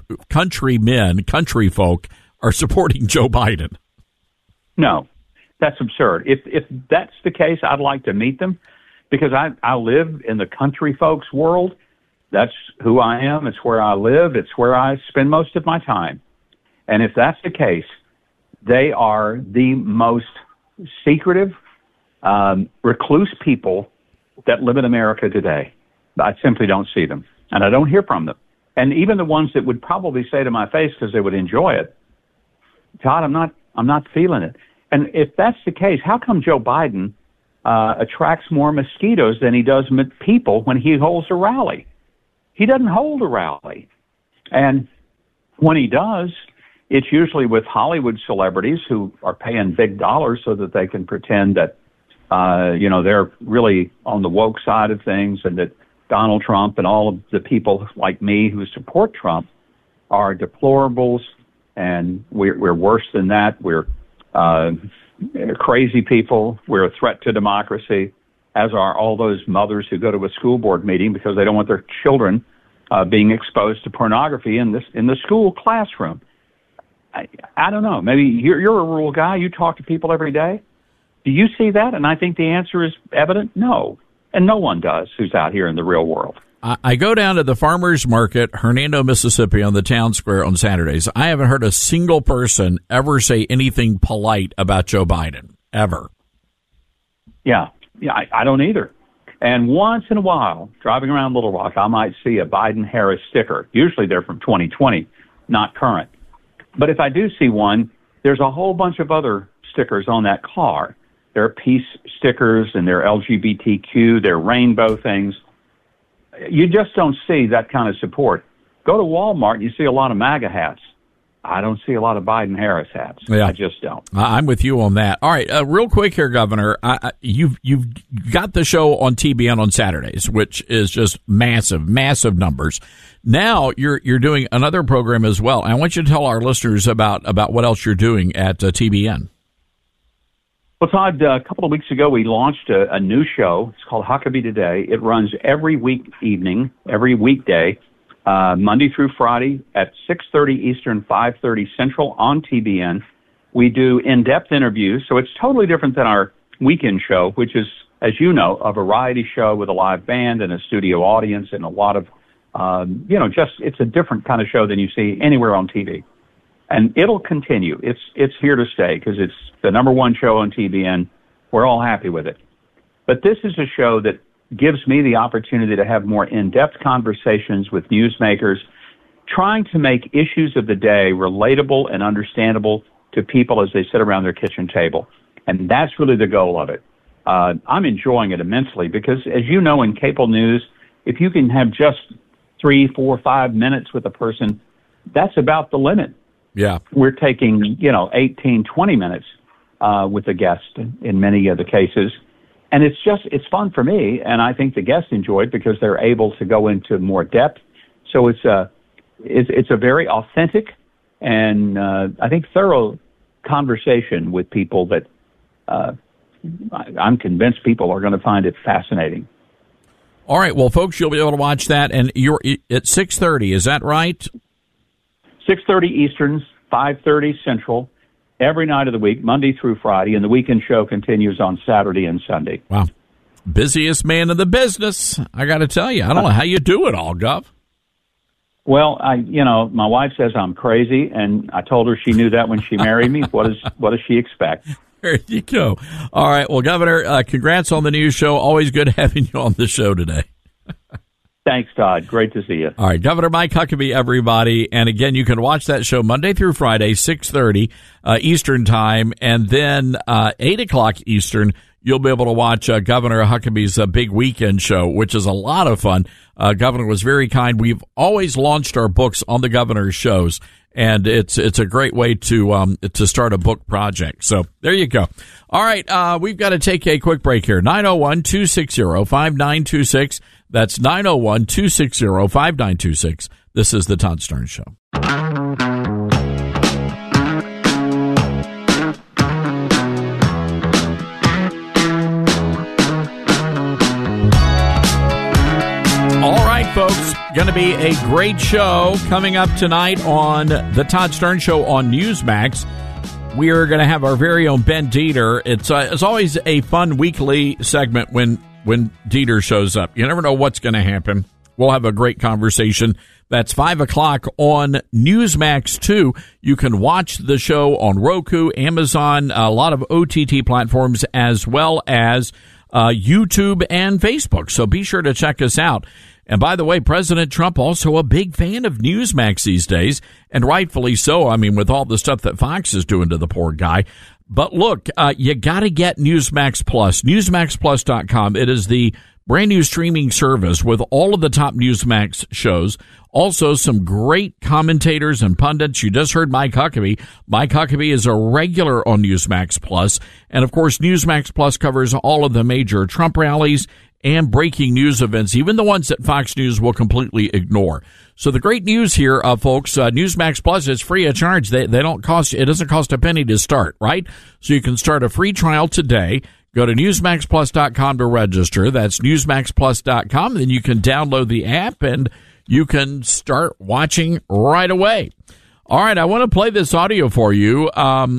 folk are supporting Joe Biden? No, that's absurd. If that's the case, I'd like to meet them, because I live in the country folks' world. That's who I am. It's where I live. It's where I spend most of my time. And if that's the case, they are the most secretive, recluse people that live in America today. I simply don't see them, and I don't hear from them. And even the ones that would probably say to my face because they would enjoy it, Todd, I'm not feeling it. And if that's the case, how come Joe Biden attracts more mosquitoes than he does people when he holds a rally? He doesn't hold a rally. And when he does, it's usually with Hollywood celebrities who are paying big dollars so that they can pretend that, they're really on the woke side of things, and that Donald Trump and all of the people like me who support Trump are deplorables, and we're worse than that. We're crazy people. We're a threat to democracy, as are all those mothers who go to a school board meeting because they don't want their children being exposed to pornography in the school classroom. I don't know. Maybe you're a rural guy. You talk to people every day. Do you see that? And I think the answer is evident. No. And no one does who's out here in the real world. I go down to the farmers market, Hernando, Mississippi, on the town square on Saturdays. I haven't heard a single person ever say anything polite about Joe Biden, ever. Yeah, I don't either. And once in a while, driving around Little Rock, I might see a Biden-Harris sticker. Usually they're from 2020, not current. But if I do see one, there's a whole bunch of other stickers on that car. There are peace stickers, and there are LGBTQ, there are rainbow things. You just don't see that kind of support. Go to Walmart, and you see a lot of MAGA hats. I don't see a lot of Biden-Harris hats. Yeah. I just don't. I'm with you on that. All right, real quick here, Governor. You've got the show on TBN on Saturdays, which is just massive numbers. Now you're doing another program as well. I want you to tell our listeners about what else you're doing at TBN. Well, Todd, a couple of weeks ago, we launched a new show. It's called Huckabee Today. It runs every weekday, Monday through Friday at 6:30 Eastern, 5:30 Central on TBN. We do in-depth interviews, so it's totally different than our weekend show, which is, as you know, a variety show with a live band and a studio audience and a lot of, it's a different kind of show than you see anywhere on TV. And it'll continue. It's here to stay because it's the number one show on TBN. We're all happy with it. But this is a show that gives me the opportunity to have more in-depth conversations with newsmakers, trying to make issues of the day relatable and understandable to people as they sit around their kitchen table. And that's really the goal of it. I'm enjoying it immensely because, as you know, in cable news, if you can have just 3, 4, 5 minutes with a person, that's about the limit. Yeah. We're taking, 18, 20 minutes with a guest in many of the cases. And it's fun for me, and I think the guests enjoy it because they're able to go into more depth. So it's a very authentic and I think thorough conversation with people that I'm convinced people are going to find it fascinating. All right, well, folks, you'll be able to watch that, and you're at 6:30. Is that right? 6:30 Eastern, 5:30 Central, every night of the week, Monday through Friday, and the weekend show continues on Saturday and Sunday. Wow. Busiest man in the business, I got to tell you. I don't know how you do it all, Gov. Well, my wife says I'm crazy, and I told her she knew that when she married me. What does she expect? There you go. All right. Well, Governor, congrats on the new show. Always good having you on the show today. Thanks, Todd. Great to see you. All right, Governor Mike Huckabee, everybody. And again, you can watch that show Monday through Friday, 6:30 Eastern Time, and then 8 o'clock Eastern, you'll be able to watch Governor Huckabee's Big Weekend Show, which is a lot of fun. Governor was very kind. We've always launched our books on the governor's shows, and it's a great way to start a book project. So there you go. All right, we've got to take a quick break here. 901-260-5926. That's 901-260-5926. This is the Todd Stern Show. All right, folks, going to be a great show coming up tonight on the Todd Stern Show on Newsmax. We are going to have our very own Ben Dieter. It's always a fun weekly segment when Dieter shows up. You never know what's going to happen. We'll have a great conversation. That's 5 o'clock on Newsmax 2. You can watch the show on Roku, Amazon, a lot of OTT platforms, as well as YouTube and Facebook. So be sure to check us out. And by the way, President Trump also a big fan of Newsmax these days, and rightfully so. I mean, with all the stuff that Fox is doing to the poor guy. But look, you got to get Newsmax Plus, NewsmaxPlus.com. It is the brand new streaming service with all of the top Newsmax shows. Also, some great commentators and pundits. You just heard Mike Huckabee. Mike Huckabee is a regular on Newsmax Plus. And of course, Newsmax Plus covers all of the major Trump rallies and breaking news events, even the ones that Fox News will completely ignore. So the great news here, folks, Newsmax Plus is free of charge. They don't cost, it doesn't cost a penny to start, right? So you can start a free trial today. Go to NewsmaxPlus.com to register. That's NewsmaxPlus.com. Then you can download the app and you can start watching right away. All right, I want to play this audio for you.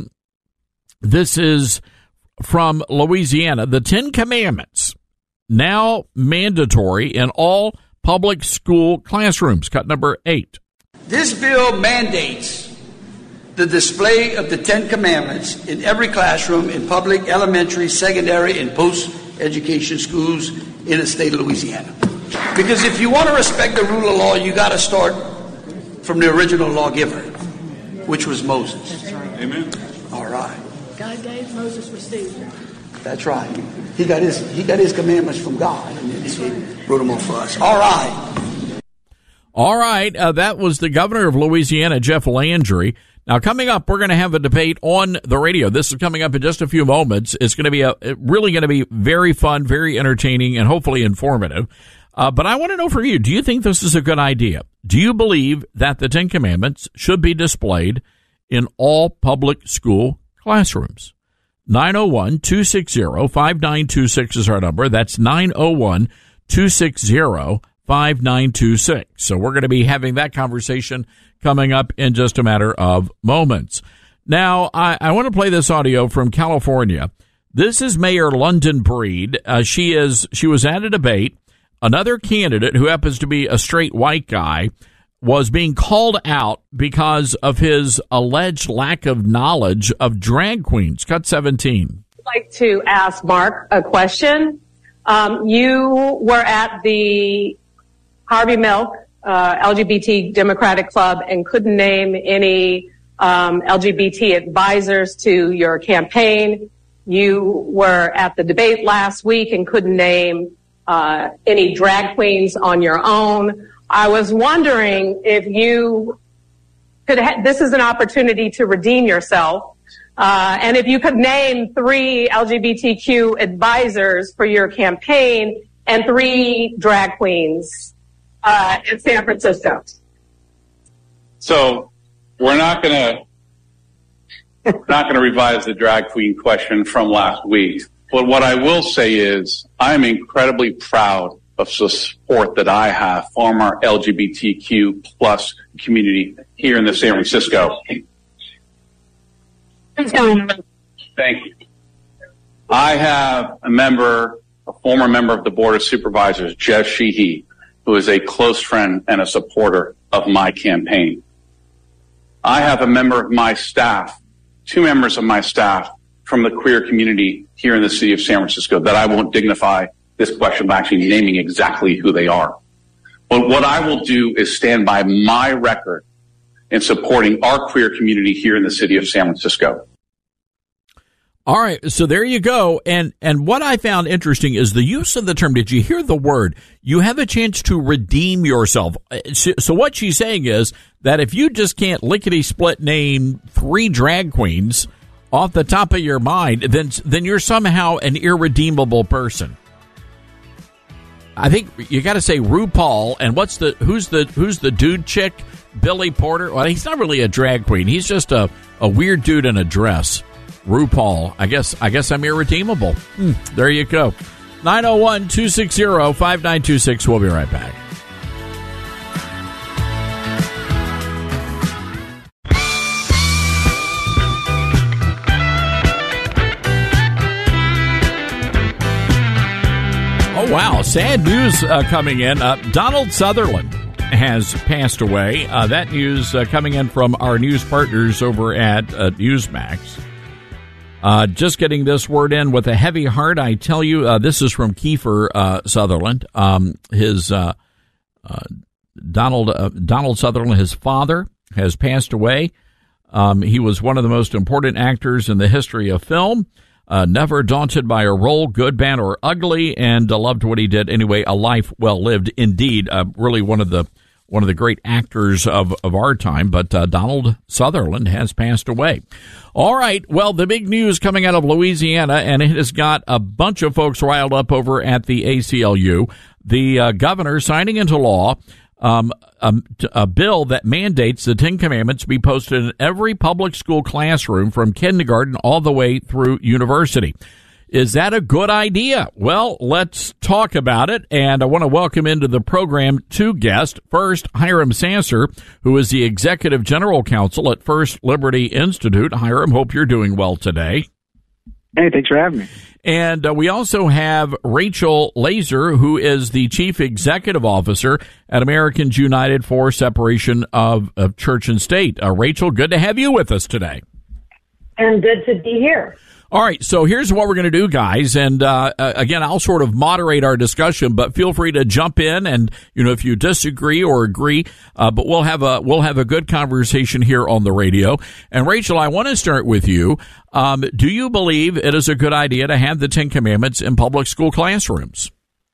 This is from Louisiana. The 10 Commandments, now mandatory in all public school classrooms. Cut number 8. This bill mandates the display of the 10 Commandments in every classroom in public, elementary, secondary, and post-education schools in the state of Louisiana. Because if you want to respect the rule of law, you got to start from the original lawgiver, which was Moses. Amen. All right. God gave, Moses received. That's right. He got his commandments from God, and then he wrote them on for us. All right. All right. That was the governor of Louisiana, Jeff Landry. Now, coming up, we're going to have a debate on the radio. This is coming up in just a few moments. It's going to be really going to be very fun, very entertaining, and hopefully informative. But I want to know from you, do you think this is a good idea? Do you believe that the 10 Commandments should be displayed in all public school classrooms? 901-260-5926 is our number. That's 901-260-5926. So we're going to be having that conversation coming up in just a matter of moments. Now, I want to play this audio from California. This is Mayor London Breed. She was at a debate. Another candidate who happens to be a straight white guy was being called out because of his alleged lack of knowledge of drag queens. Cut 17. I'd like to ask Mark a question. You were at the Harvey Milk LGBT Democratic Club and couldn't name any LGBT advisors to your campaign. You were at the debate last week and couldn't name any drag queens on your own. I was wondering if you could, this is an opportunity to redeem yourself, and if you could name 3 LGBTQ advisors for your campaign and 3 drag queens in San Francisco. So we're not going to revise the drag queen question from last week. But what I will say is I'm incredibly proud of the support that I have from our LGBTQ plus community here in the San Francisco. Thank you. I have a former member of the Board of Supervisors, Jeff Sheehy, who is a close friend and a supporter of my campaign. I have a member of my staff, 2 members of my staff from the queer community here in the city of San Francisco that I won't dignify this question by actually naming exactly who they are. But what I will do is stand by my record in supporting our queer community here in the city of San Francisco. All right, so there you go. And what I found interesting is the use of the term. Did you hear the word? You have a chance to redeem yourself. So what she's saying is that if you just can't lickety-split name 3 drag queens off the top of your mind, then you're somehow an irredeemable person. I think you got to say RuPaul, and who's the dude chick? Billy Porter. Well, he's not really a drag queen. He's just a weird dude in a dress. RuPaul. I guess I'm irredeemable. There you go. 901-260-5926. We'll be right back. Oh, wow. Sad news coming in. Donald Sutherland has passed away. That news coming in from our news partners over at Newsmax. Just getting this word in with a heavy heart. I tell you, this is from Kiefer Sutherland. Donald Sutherland, his father, has passed away. He was one of the most important actors in the history of film. Never daunted by a role, good, bad, or ugly, and loved what he did anyway. A life well lived, indeed. Really one of the great actors of our time. But Donald Sutherland has passed away. All right. Well, the big news coming out of Louisiana, and it has got a bunch of folks riled up over at the ACLU. The governor signing into law a bill that mandates the 10 Commandments be posted in every public school classroom from kindergarten all the way through university. Is that a good idea? Well, let's talk about it, and I want to welcome into the program 2 guests. First, Hiram Sasser, who is the Executive General Counsel at First Liberty Institute. Hiram, hope you're doing well today. Hey, thanks for having me. And we also have Rachel Laser, who is the Chief Executive Officer at Americans United for Separation of Church and State. Rachel, good to have you with us today. And good to be here. All right, so here's what we're going to do, guys. And again, I'll sort of moderate our discussion, but feel free to jump in and, if you disagree or agree. But we'll have a good conversation here on the radio. And Rachel, I want to start with you. Do you believe it is a good idea to have the 10 Commandments in public school classrooms?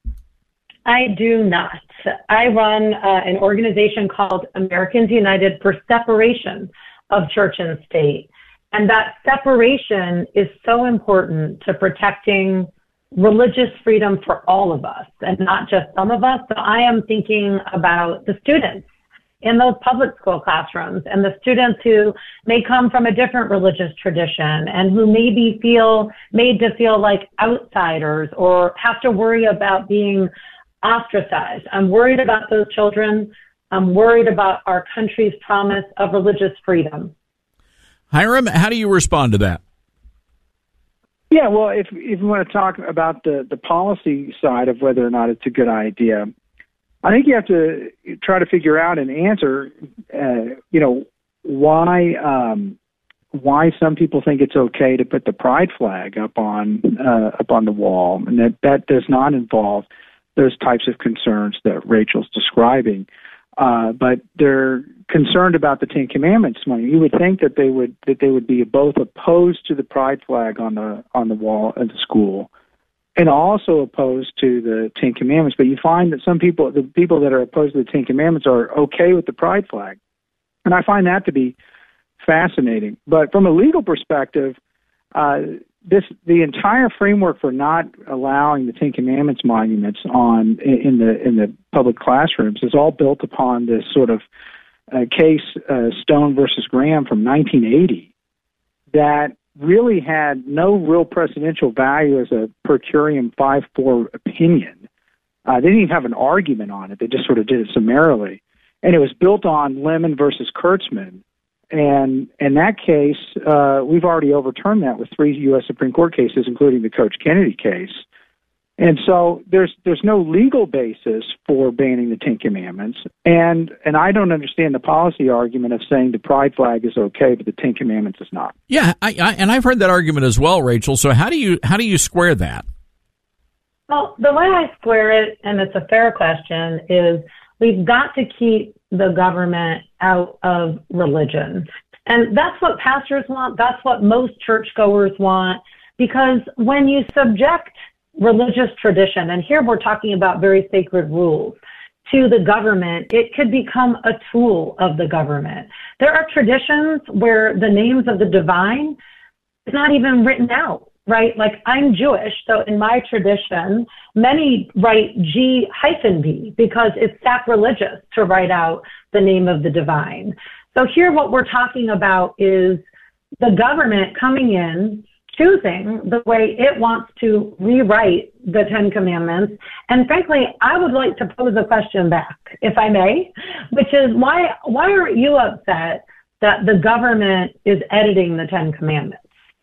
I do not. I run an organization called Americans United for Separation of Church and State. And that separation is so important to protecting religious freedom for all of us and not just some of us. So I am thinking about the students in those public school classrooms and the students who may come from a different religious tradition and who maybe made to feel like outsiders or have to worry about being ostracized. I'm worried about those children. I'm worried about our country's promise of religious freedom. Hiram, how do you respond to that? Yeah, well, if you want to talk about the policy side of whether or not it's a good idea, I think you have to try to figure out and answer, why some people think it's okay to put the pride flag up on the wall, and that does not involve those types of concerns that Rachel's describing. But they're concerned about the 10 Commandments. You would think that they would be both opposed to the pride flag on the wall of the school, and also opposed to the 10 Commandments. But you find that the people that are opposed to the 10 Commandments are okay with the pride flag, and I find that to be fascinating. But from a legal perspective, the entire framework for not allowing the 10 Commandments monuments in the public classrooms is all built upon this sort of case, Stone versus Graham from 1980, that really had no real precedential value as a per curiam 5-4 opinion. They didn't even have an argument on it. They just sort of did it summarily. And it was built on Lemon versus Kurtzman. And in that case, we've already overturned that with 3 U.S. Supreme Court cases, including the Coach Kennedy case. And so there's no legal basis for banning the 10 Commandments. And I don't understand the policy argument of saying the pride flag is okay, but the 10 Commandments is not. Yeah, and I've heard that argument as well, Rachel. So how do you square that? Well, the way I square it, and it's a fair question, is we've got to keep the government out of religion. And that's what pastors want. That's what most churchgoers want. Because when you subject religious tradition, and here we're talking about very sacred rules, to the government, it could become a tool of the government. There are traditions where the names of the divine is not even written out, right? Like, I'm Jewish, so in my tradition, many write G-B because it's sacrilegious to write out the name of the divine. So here what we're talking about is the government coming in, choosing the way it wants to rewrite the Ten Commandments. And frankly, I would like to pose a question back, if I may, which is why aren't you upset that the government is editing the Ten Commandments?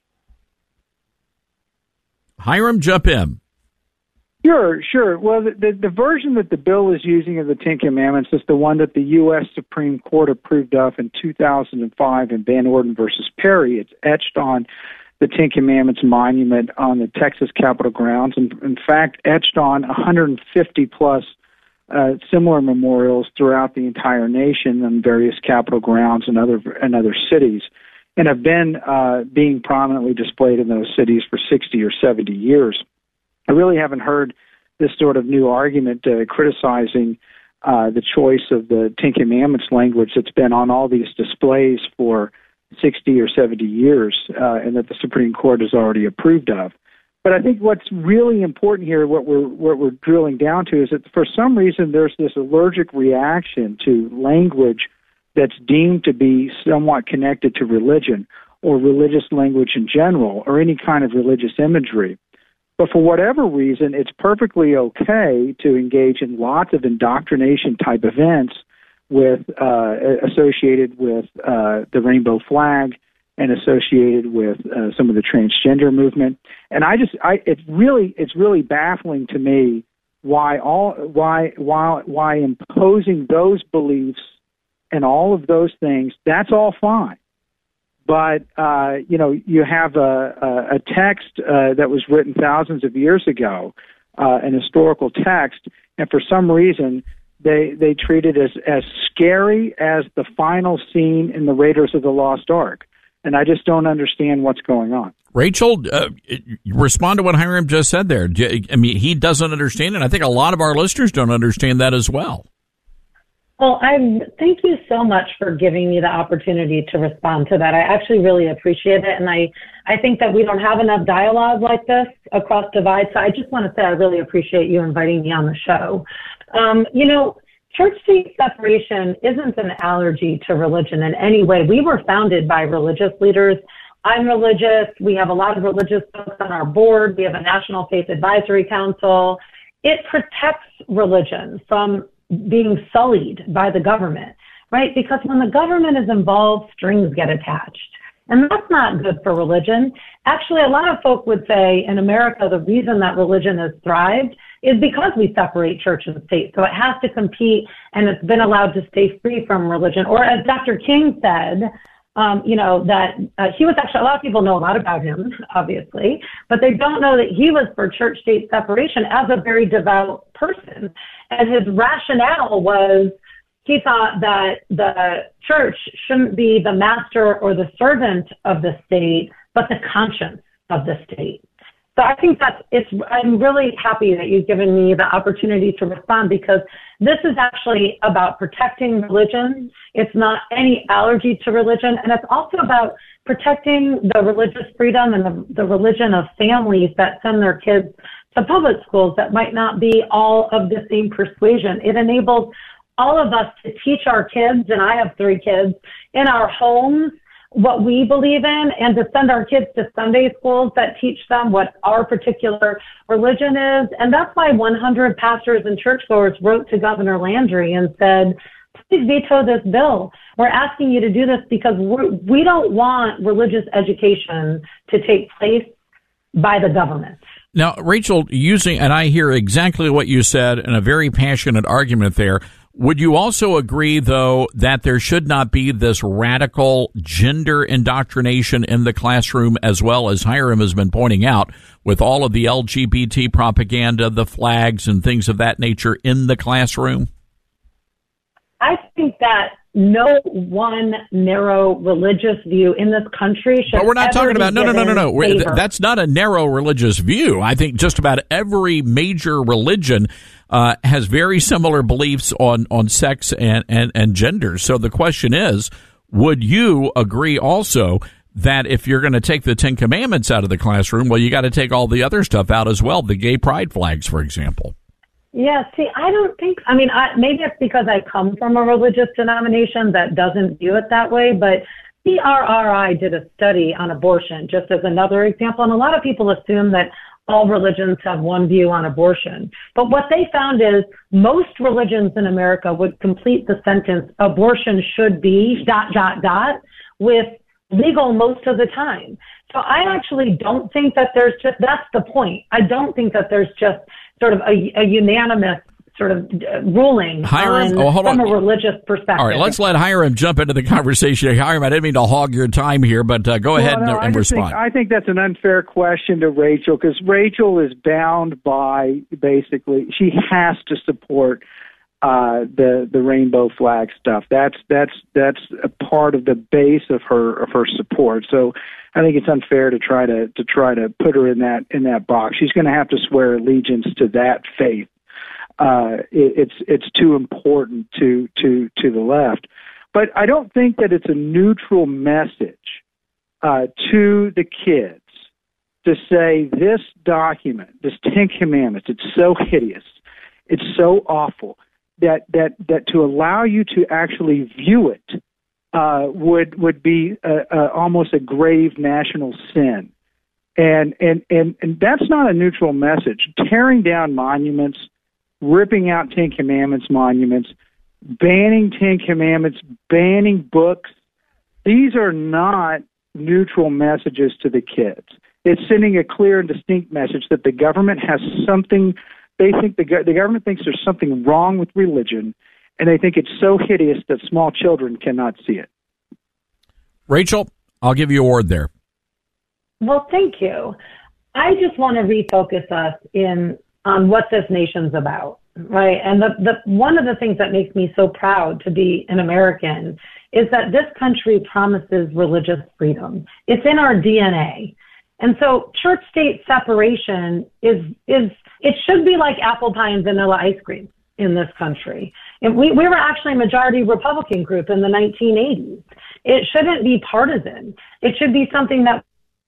Hiram, jump in. Sure. Well, the version that the bill is using of the Ten Commandments is the one that the U.S. Supreme Court approved of in 2005 in Van Orden versus Perry. It's etched on the Ten Commandments monument on the Texas Capitol grounds, and in fact etched on 150-plus similar memorials throughout the entire nation on various Capitol grounds and other cities, and have been being prominently displayed in those cities for 60 or 70 years. I really haven't heard this sort of new argument criticizing the choice of the Ten Commandments language that's been on all these displays for 60 or 70 years, and that the Supreme Court has already approved of. But I think what's really important here, what we're drilling down to, is that for some reason there's this allergic reaction to language that's deemed to be somewhat connected to religion or religious language in general or any kind of religious imagery. But for whatever reason, it's perfectly okay to engage in lots of indoctrination-type events associated with the rainbow flag and associated with some of the transgender movement. And it's really baffling to me why imposing those beliefs and all of those things, that's all fine. But, you have a text that was written thousands of years ago, an historical text, and for some reason they treat it as scary as the final scene in the Raiders of the Lost Ark. And I just don't understand what's going on. Rachel, respond to what Hiram just said there. I mean, he doesn't understand it. I think a lot of our listeners don't understand that as well. Well, thank you so much for giving me the opportunity to respond to that. I actually really appreciate it, and I think that we don't have enough dialogue like this across divides, so I just want to say I really appreciate you inviting me on the show. Church-state separation isn't an allergy to religion in any way. We were founded by religious leaders. I'm religious. We have a lot of religious folks on our board. We have a National Faith Advisory Council. It protects religion from being sullied by the government, right? Because when the government is involved, strings get attached. And that's not good for religion. Actually, a lot of folk would say in America, the reason that religion has thrived is because we separate church and state. So it has to compete, and it's been allowed to stay free from religion. Or as Dr. King said, he was actually, a lot of people know a lot about him, obviously, but they don't know that he was for church-state separation as a very devout person. And his rationale was he thought that the church shouldn't be the master or the servant of the state, but the conscience of the state. So I think I'm really happy that you've given me the opportunity to respond, because this is actually about protecting religion. It's not any allergy to religion. And it's also about protecting the religious freedom and the religion of families that send their kids to public schools that might not be all of the same persuasion. It enables all of us to teach our kids, and I have 3 kids, in our homes what we believe in, and to send our kids to Sunday schools that teach them what our particular religion is. And that's why 100 pastors and churchgoers wrote to Governor Landry and said, please veto this bill. We're asking you to do this because we don't want religious education to take place by the government. Now, Rachel, and I hear exactly what you said, and a very passionate argument there. Would you also agree, though, that there should not be this radical gender indoctrination in the classroom, as well as Hiram has been pointing out, with all of the LGBT propaganda, the flags, and things of that nature in the classroom? I think that no one narrow religious view in this country should. But we're not talking about no. favor. That's not a narrow religious view. I think just about every major religion has very similar beliefs on sex and gender. So the question is, would you agree also that if you're going to take the Ten Commandments out of the classroom, well, you got to take all the other stuff out as well, the gay pride flags, for example? Yeah, see, I don't think, maybe it's because I come from a religious denomination that doesn't view it that way, but CRRI did a study on abortion, just as another example, and a lot of people assume that all religions have one view on abortion. But what they found is most religions in America would complete the sentence, abortion should be ... with legal most of the time. So I actually don't think that that's the point. I don't think that there's just sort of a unanimous sort of ruling from a religious perspective. All right, let's let Hiram jump into the conversation. Hiram, I didn't mean to hog your time here, but go ahead and respond. I think that's an unfair question to Rachel, because Rachel is bound by, basically, she has to support the rainbow flag stuff. That's a part of the base of her support. So I think it's unfair to try to put her in that box. She's going to have to swear allegiance to that faith. It's too important to the left. But I don't think that it's a neutral message to the kids to say this document, this Ten Commandments, it's so hideous, it's so awful, that to allow you to actually view it would be almost a grave national sin. And that's not a neutral message. Tearing down monuments, ripping out Ten Commandments monuments, banning Ten Commandments, banning books, these are not neutral messages to the kids. It's sending a clear and distinct message that the government has something. They think the government thinks there's something wrong with religion, and they think it's so hideous that small children cannot see it. Rachel, I'll give you a word there. Well, thank you. I just want to refocus us on what this nation's about, right? And the one of the things that makes me so proud to be an American is that this country promises religious freedom. It's in our DNA. And so church-state separation it should be like apple pie and vanilla ice cream in this country. And we were actually a majority Republican group in the 1980s. It shouldn't be partisan. It should be something that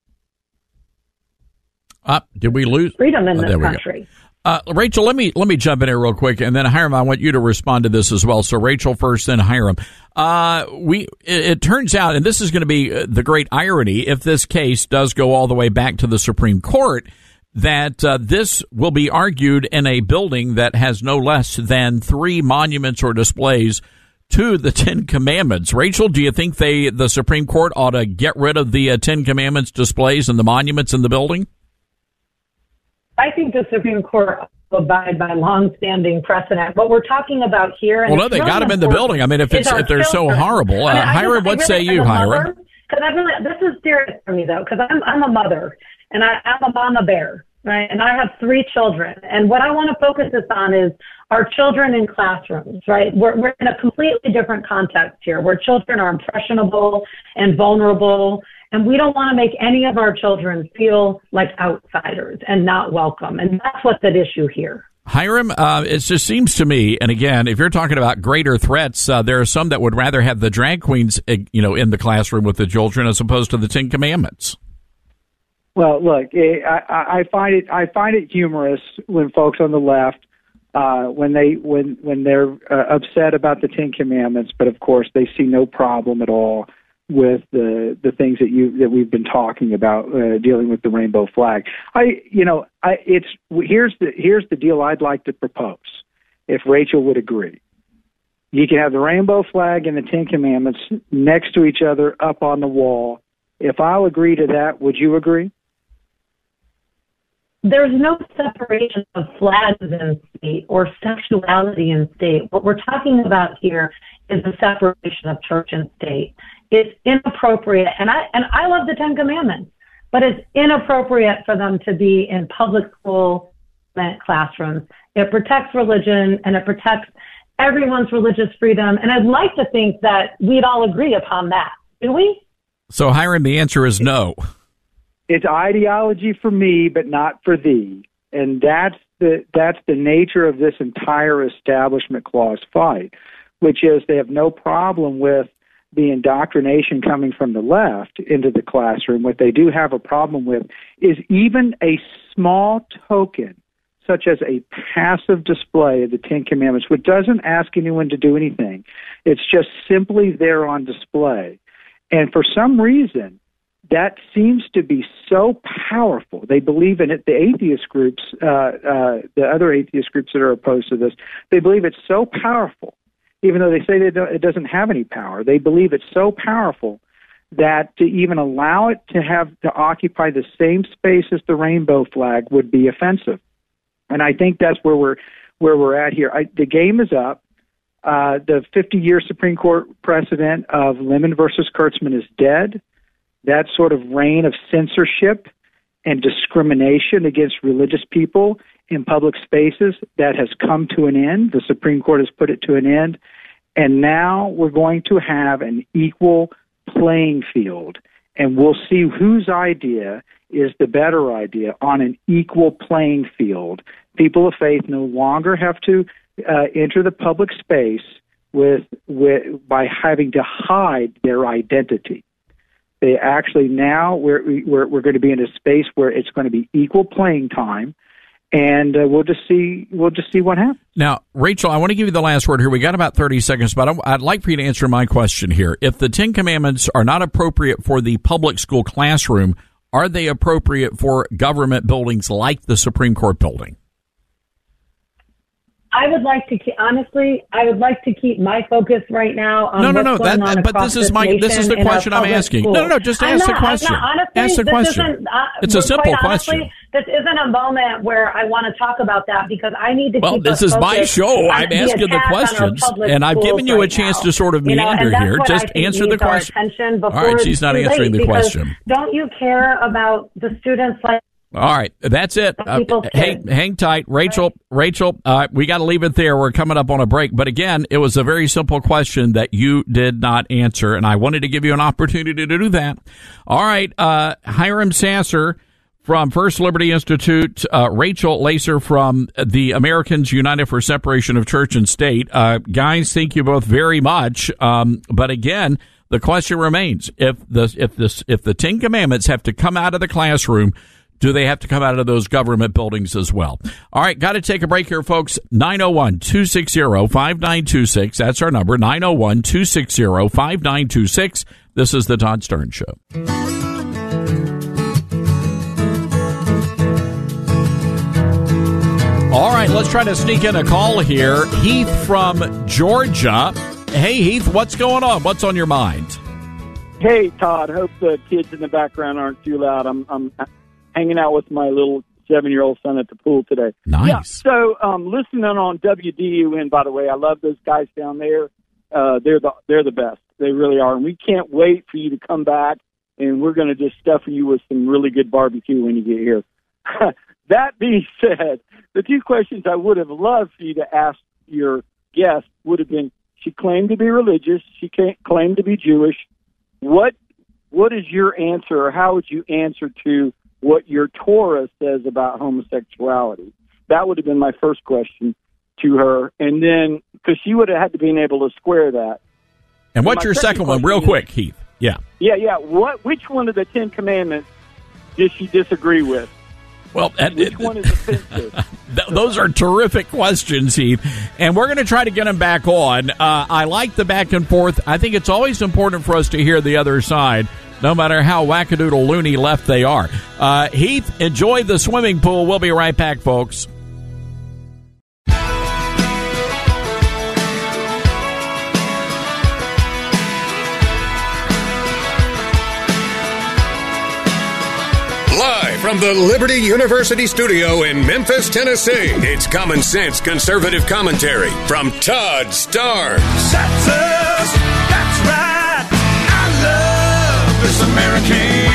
did we lose freedom in this country? Rachel, let me jump in here real quick, and then Hiram, I want you to respond to this as well. So Rachel first, then Hiram. It turns out, and this is going to be the great irony, if this case does go all the way back to the Supreme Court, that this will be argued in a building that has no less than 3 monuments or displays to the Ten Commandments. Rachel, do you think the Supreme Court ought to get rid of the Ten Commandments displays and the monuments in the building? I think the Supreme Court will abide by long-standing precedent. What we're talking about here... Well, no, they got them in the building. I mean, if they're so horrible. Hiram, what say you, Hiram? This is serious for me, though, because I'm a mother, and I'm a mama bear, right? And I have 3 children. And what I want to focus this on is our children in classrooms, right? We're in a completely different context here, where children are impressionable and vulnerable, and we don't want to make any of our children feel like outsiders and not welcome. And that's what's at issue here. Hiram, it just seems to me, and again, if you're talking about greater threats, there are some that would rather have the drag queens, in the classroom with the children as opposed to the Ten Commandments. Well, look, I find it humorous when folks on the left, when they're upset about the Ten Commandments, but of course they see no problem at all with the things that we've been talking about, dealing with the rainbow flag. Here's the deal I'd like to propose, if Rachel would agree. You can have the rainbow flag and the Ten Commandments next to each other up on the wall. If I'll agree to that, would you agree? There's no separation of flags in state or sexuality in state. What we're talking about here is the separation of church and state. It's inappropriate, and I love the Ten Commandments, but it's inappropriate for them to be in public school classrooms. It protects religion, and it protects everyone's religious freedom. And I'd like to think that we'd all agree upon that. Do we? So, Hiram, the answer is no. It's ideology for me, but not for thee. And that's the nature of this entire Establishment Clause fight, which is they have no problem with the indoctrination coming from the left into the classroom. What they do have a problem with is even a small token, such as a passive display of the Ten Commandments, which doesn't ask anyone to do anything. It's just simply there on display. And for some reason, that seems to be so powerful. They believe in it. The atheist groups, the other atheist groups that are opposed to this, they believe it's so powerful, even though they say it doesn't have any power. They believe it's so powerful that to even allow it to occupy the same space as the rainbow flag would be offensive. And I think that's where we're at here. The game is up. The 50-year Supreme Court precedent of Lemon versus Kurtzman is dead. That sort of reign of censorship and discrimination against religious people in public spaces, that has come to an end. The Supreme Court has put it to an end. And now we're going to have an equal playing field. And we'll see whose idea is the better idea on an equal playing field. People of faith no longer have to enter the public space by having to hide their identity. They actually now we're going to be in a space where it's going to be equal playing time, and we'll just see what happens. Now, Rachel, I want to give you the last word here. We got about 30 seconds, but I'd like for you to answer my question here. If the Ten Commandments are not appropriate for the public school classroom, are they appropriate for government buildings like the Supreme Court building? I would like to keep my focus right now on what's going on across this nation. This is the question I'm asking. Schools. No, just ask the question. Ask the question. It's a simple question. This isn't a moment where I want to talk about that because I need to keep us focused. Well, this is my show. I'm asking the questions, and I've given you a chance to sort of meander here. Just answer the question. All right, she's not answering the question. Don't you care about the students like... All right, that's it. Hang tight. Rachel, we got to leave it there. We're coming up on a break. But again, it was a very simple question that you did not answer, and I wanted to give you an opportunity to do that. All right, Hiram Sasser from First Liberty Institute, Rachel Lacer from the Americans United for Separation of Church and State. Guys, thank you both very much. But again, the question remains: if the Ten Commandments have to come out of the classroom, do they have to come out of those government buildings as well? All right, got to take a break here, folks. 901-260-5926. That's our number, 901-260-5926. This is the Todd Stern Show. All right, let's try to sneak in a call here. Heath from Georgia. Hey, Heath, what's going on? What's on your mind? Hey, Todd. Hope the kids in the background aren't too loud. I'm hanging out with my little 7-year-old son at the pool today. Nice. Yeah, so listening on WDUN, by the way, I love those guys down there. They're the best. They really are. And we can't wait for you to come back, and we're going to just stuff you with some really good barbecue when you get here. That being said, the two questions I would have loved for you to ask your guest would have been, she claimed to be religious. She claimed to be Jewish. What is your answer, or how would you answer to what your Torah says about homosexuality? That would have been my first question to her. And then, because she would have had to be able to square that. And what's your second one, real quick, Heath? Yeah. Yeah. Which one of the Ten Commandments did she disagree with? Well, which one is offensive? Those are terrific questions, Heath. And we're going to try to get them back on. I like the back and forth. I think it's always important for us to hear the other side, no matter how wackadoodle loony left they are. Heath, enjoy the swimming pool. We'll be right back, folks. Live from the Liberty University studio in Memphis, Tennessee, it's Common Sense Conservative Commentary from Todd Starnes. That's us. That's right. I love this American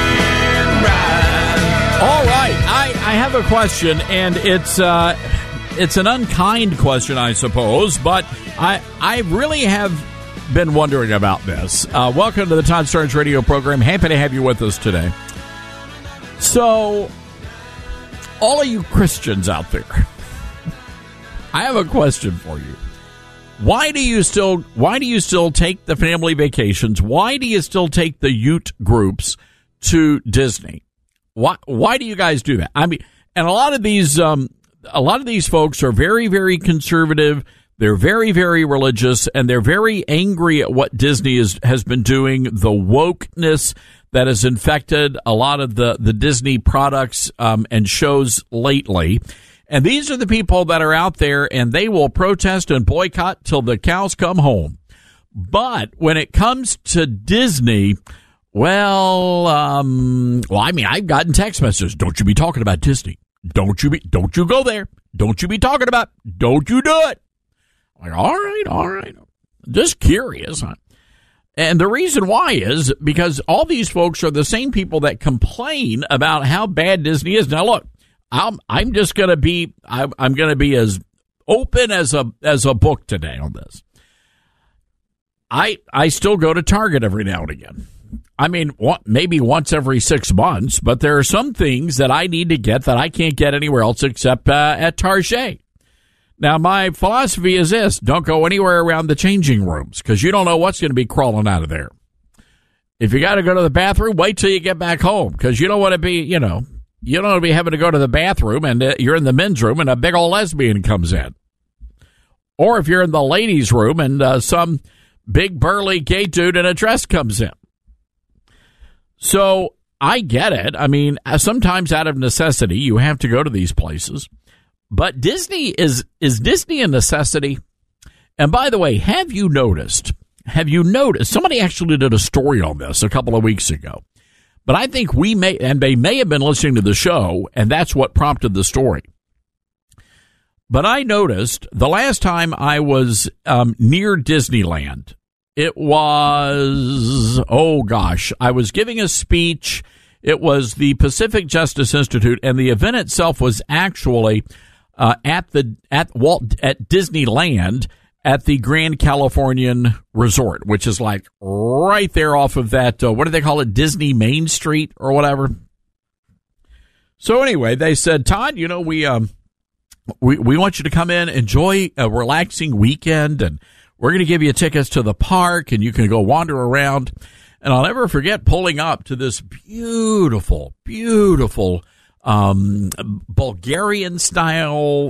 ride. All right. I have a question, and it's it's an unkind question, I suppose, but I really have been wondering about this. Welcome to the Todd Starnes radio program. Happy to have you with us today. So, all of you Christians out there, I have a question for you. Why do you still take the family vacations? Why do you still take the Ute groups to Disney? Why do you guys do that? I mean, and a lot of these folks are very, very conservative. They're very, very religious, and they're very angry at what Disney has been doing, the wokeness that has infected a lot of the Disney products and shows lately. And these are the people that are out there, and they will protest and boycott till the cows come home. But when it comes to Disney, I mean, I've gotten text messages. Don't you be talking about Disney. Don't you go there. Don't you be talking about, don't you do it. I'm like, all right. Just curious, huh? And the reason why is because all these folks are the same people that complain about how bad Disney is. Now, look, I'm just going to be, I'm going to be as open as a book today on this. I still go to Target every now and again. I mean, maybe once every 6 months, but there are some things that I need to get that I can't get anywhere else except at Target. Now, my philosophy is this: don't go anywhere around the changing rooms because you don't know what's going to be crawling out of there. If you got to go to the bathroom, wait till you get back home because you don't want to be, you don't want to be having to go to the bathroom and you're in the men's room and a big old lesbian comes in. Or if you're in the ladies' room and some big burly gay dude in a dress comes in. So I get it. I mean, sometimes out of necessity, you have to go to these places. But Disney is Disney a necessity? And by the way, have you noticed, somebody actually did a story on this a couple of weeks ago. But I think they may have been listening to the show, and that's what prompted the story. But I noticed the last time I was near Disneyland, it was, I was giving a speech. It was the Pacific Justice Institute, and the event itself was actually at Disneyland at the Grand Californian Resort, which is like right there off of that, what do they call it, Disney Main Street or whatever. So anyway, they said, Todd, we want you to come in, enjoy a relaxing weekend, and we're going to give you tickets to the park, and you can go wander around. And I'll never forget pulling up to this beautiful, beautiful Bulgarian style,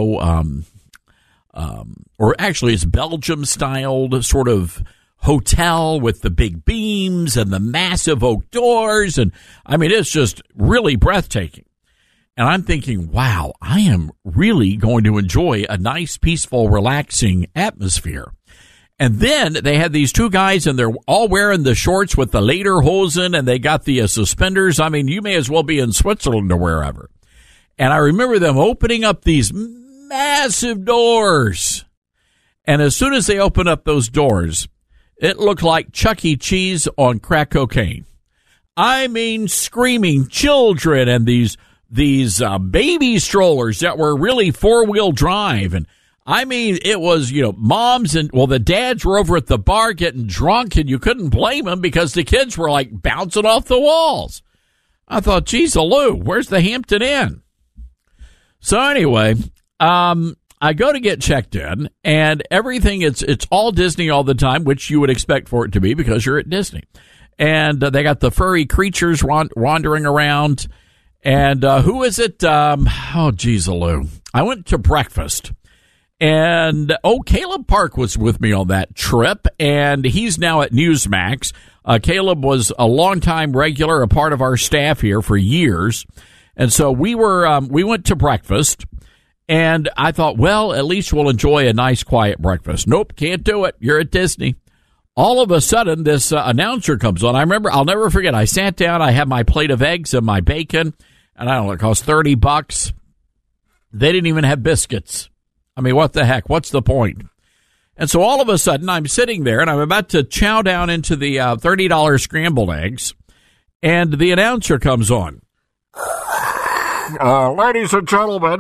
or actually it's Belgium styled sort of hotel with the big beams and the massive oak doors. And I mean, it's just really breathtaking. And I'm thinking, wow, I am really going to enjoy a nice, peaceful, relaxing atmosphere. And then they had these two guys, and they're all wearing the shorts with the lederhosen, and they got the suspenders. I mean, you may as well be in Switzerland or wherever. And I remember them opening up these massive doors. And as soon as they opened up those doors, it looked like Chuck E. Cheese on crack cocaine. I mean, screaming children and these baby strollers that were really four-wheel drive. And I mean, it was, moms and, the dads were over at the bar getting drunk, and you couldn't blame them because the kids were like bouncing off the walls. I thought, geez, Lou, where's the Hampton Inn? So anyway, I go to get checked in, and everything, it's all Disney all the time, which you would expect for it to be because you're at Disney. And they got the furry creatures wandering around. And who is it? Geez, Lou. I went to breakfast. And, Caleb Park was with me on that trip, and he's now at Newsmax. Caleb was a longtime regular, a part of our staff here for years. And so we went to breakfast, and I thought, well, at least we'll enjoy a nice, quiet breakfast. Nope, can't do it. You're at Disney. All of a sudden, this announcer comes on. I'll never forget. I sat down, I had my plate of eggs and my bacon, and I don't know, it cost $30. They didn't even have biscuits. I mean, what the heck? What's the point? And so all of a sudden, I'm sitting there, and I'm about to chow down into the $30 scrambled eggs, and the announcer comes on. Ladies and gentlemen,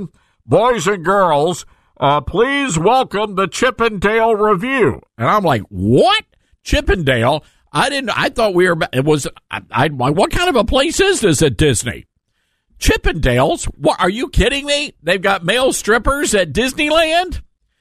boys and girls, please welcome the Chippendale Review. And I'm like, what? Chippendale? I thought we were, what kind of a place is this at Disney? Chippendales? What, are you kidding me? They've got male strippers at Disneyland?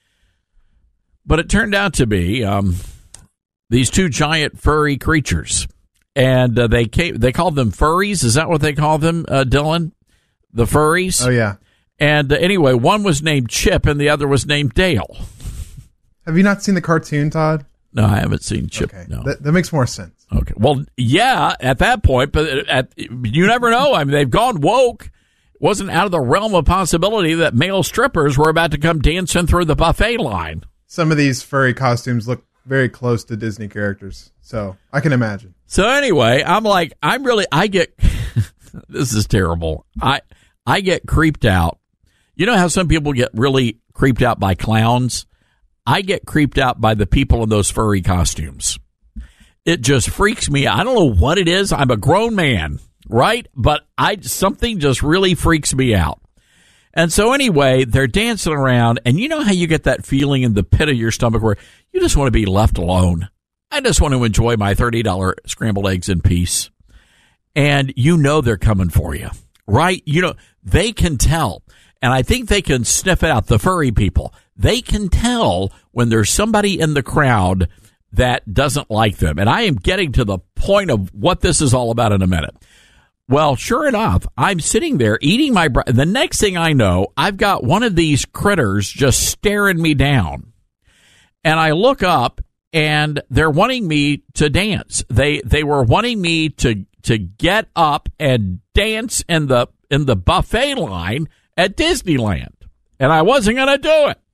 But it turned out to be these two giant furry creatures. And they called them furries. Is that what they call them, Dylan? The furries? Oh, yeah. And anyway, one was named Chip and the other was named Dale. Have you not seen the cartoon, Todd? No, I haven't seen Chip. Okay. No. That makes more sense. Okay. Well, yeah, at that point, but you never know. I mean, they've gone woke. It wasn't out of the realm of possibility that male strippers were about to come dancing through the buffet line. Some of these furry costumes look very close to Disney characters, so I can imagine. So anyway, I get, this is terrible. I get creeped out. You know how some people get really creeped out by clowns? I get creeped out by the people in those furry costumes. It just freaks me out. I don't know what it is. I'm a grown man, right? But something just really freaks me out. And so anyway, they're dancing around, and you know how you get that feeling in the pit of your stomach where you just want to be left alone. I just want to enjoy my $30 scrambled eggs in peace. And you know they're coming for you, right? You know, they can tell. And I think they can sniff it out, the furry people. They can tell when there's somebody in the crowd that doesn't like them. And I am getting to the point of what this is all about in a minute. Well, sure enough, I'm sitting there eating my breakfast. The next thing I know, I've got one of these critters just staring me down. And I look up, and they're wanting me to dance. They were wanting me to get up and dance in the buffet line at Disneyland. And I wasn't going to do it.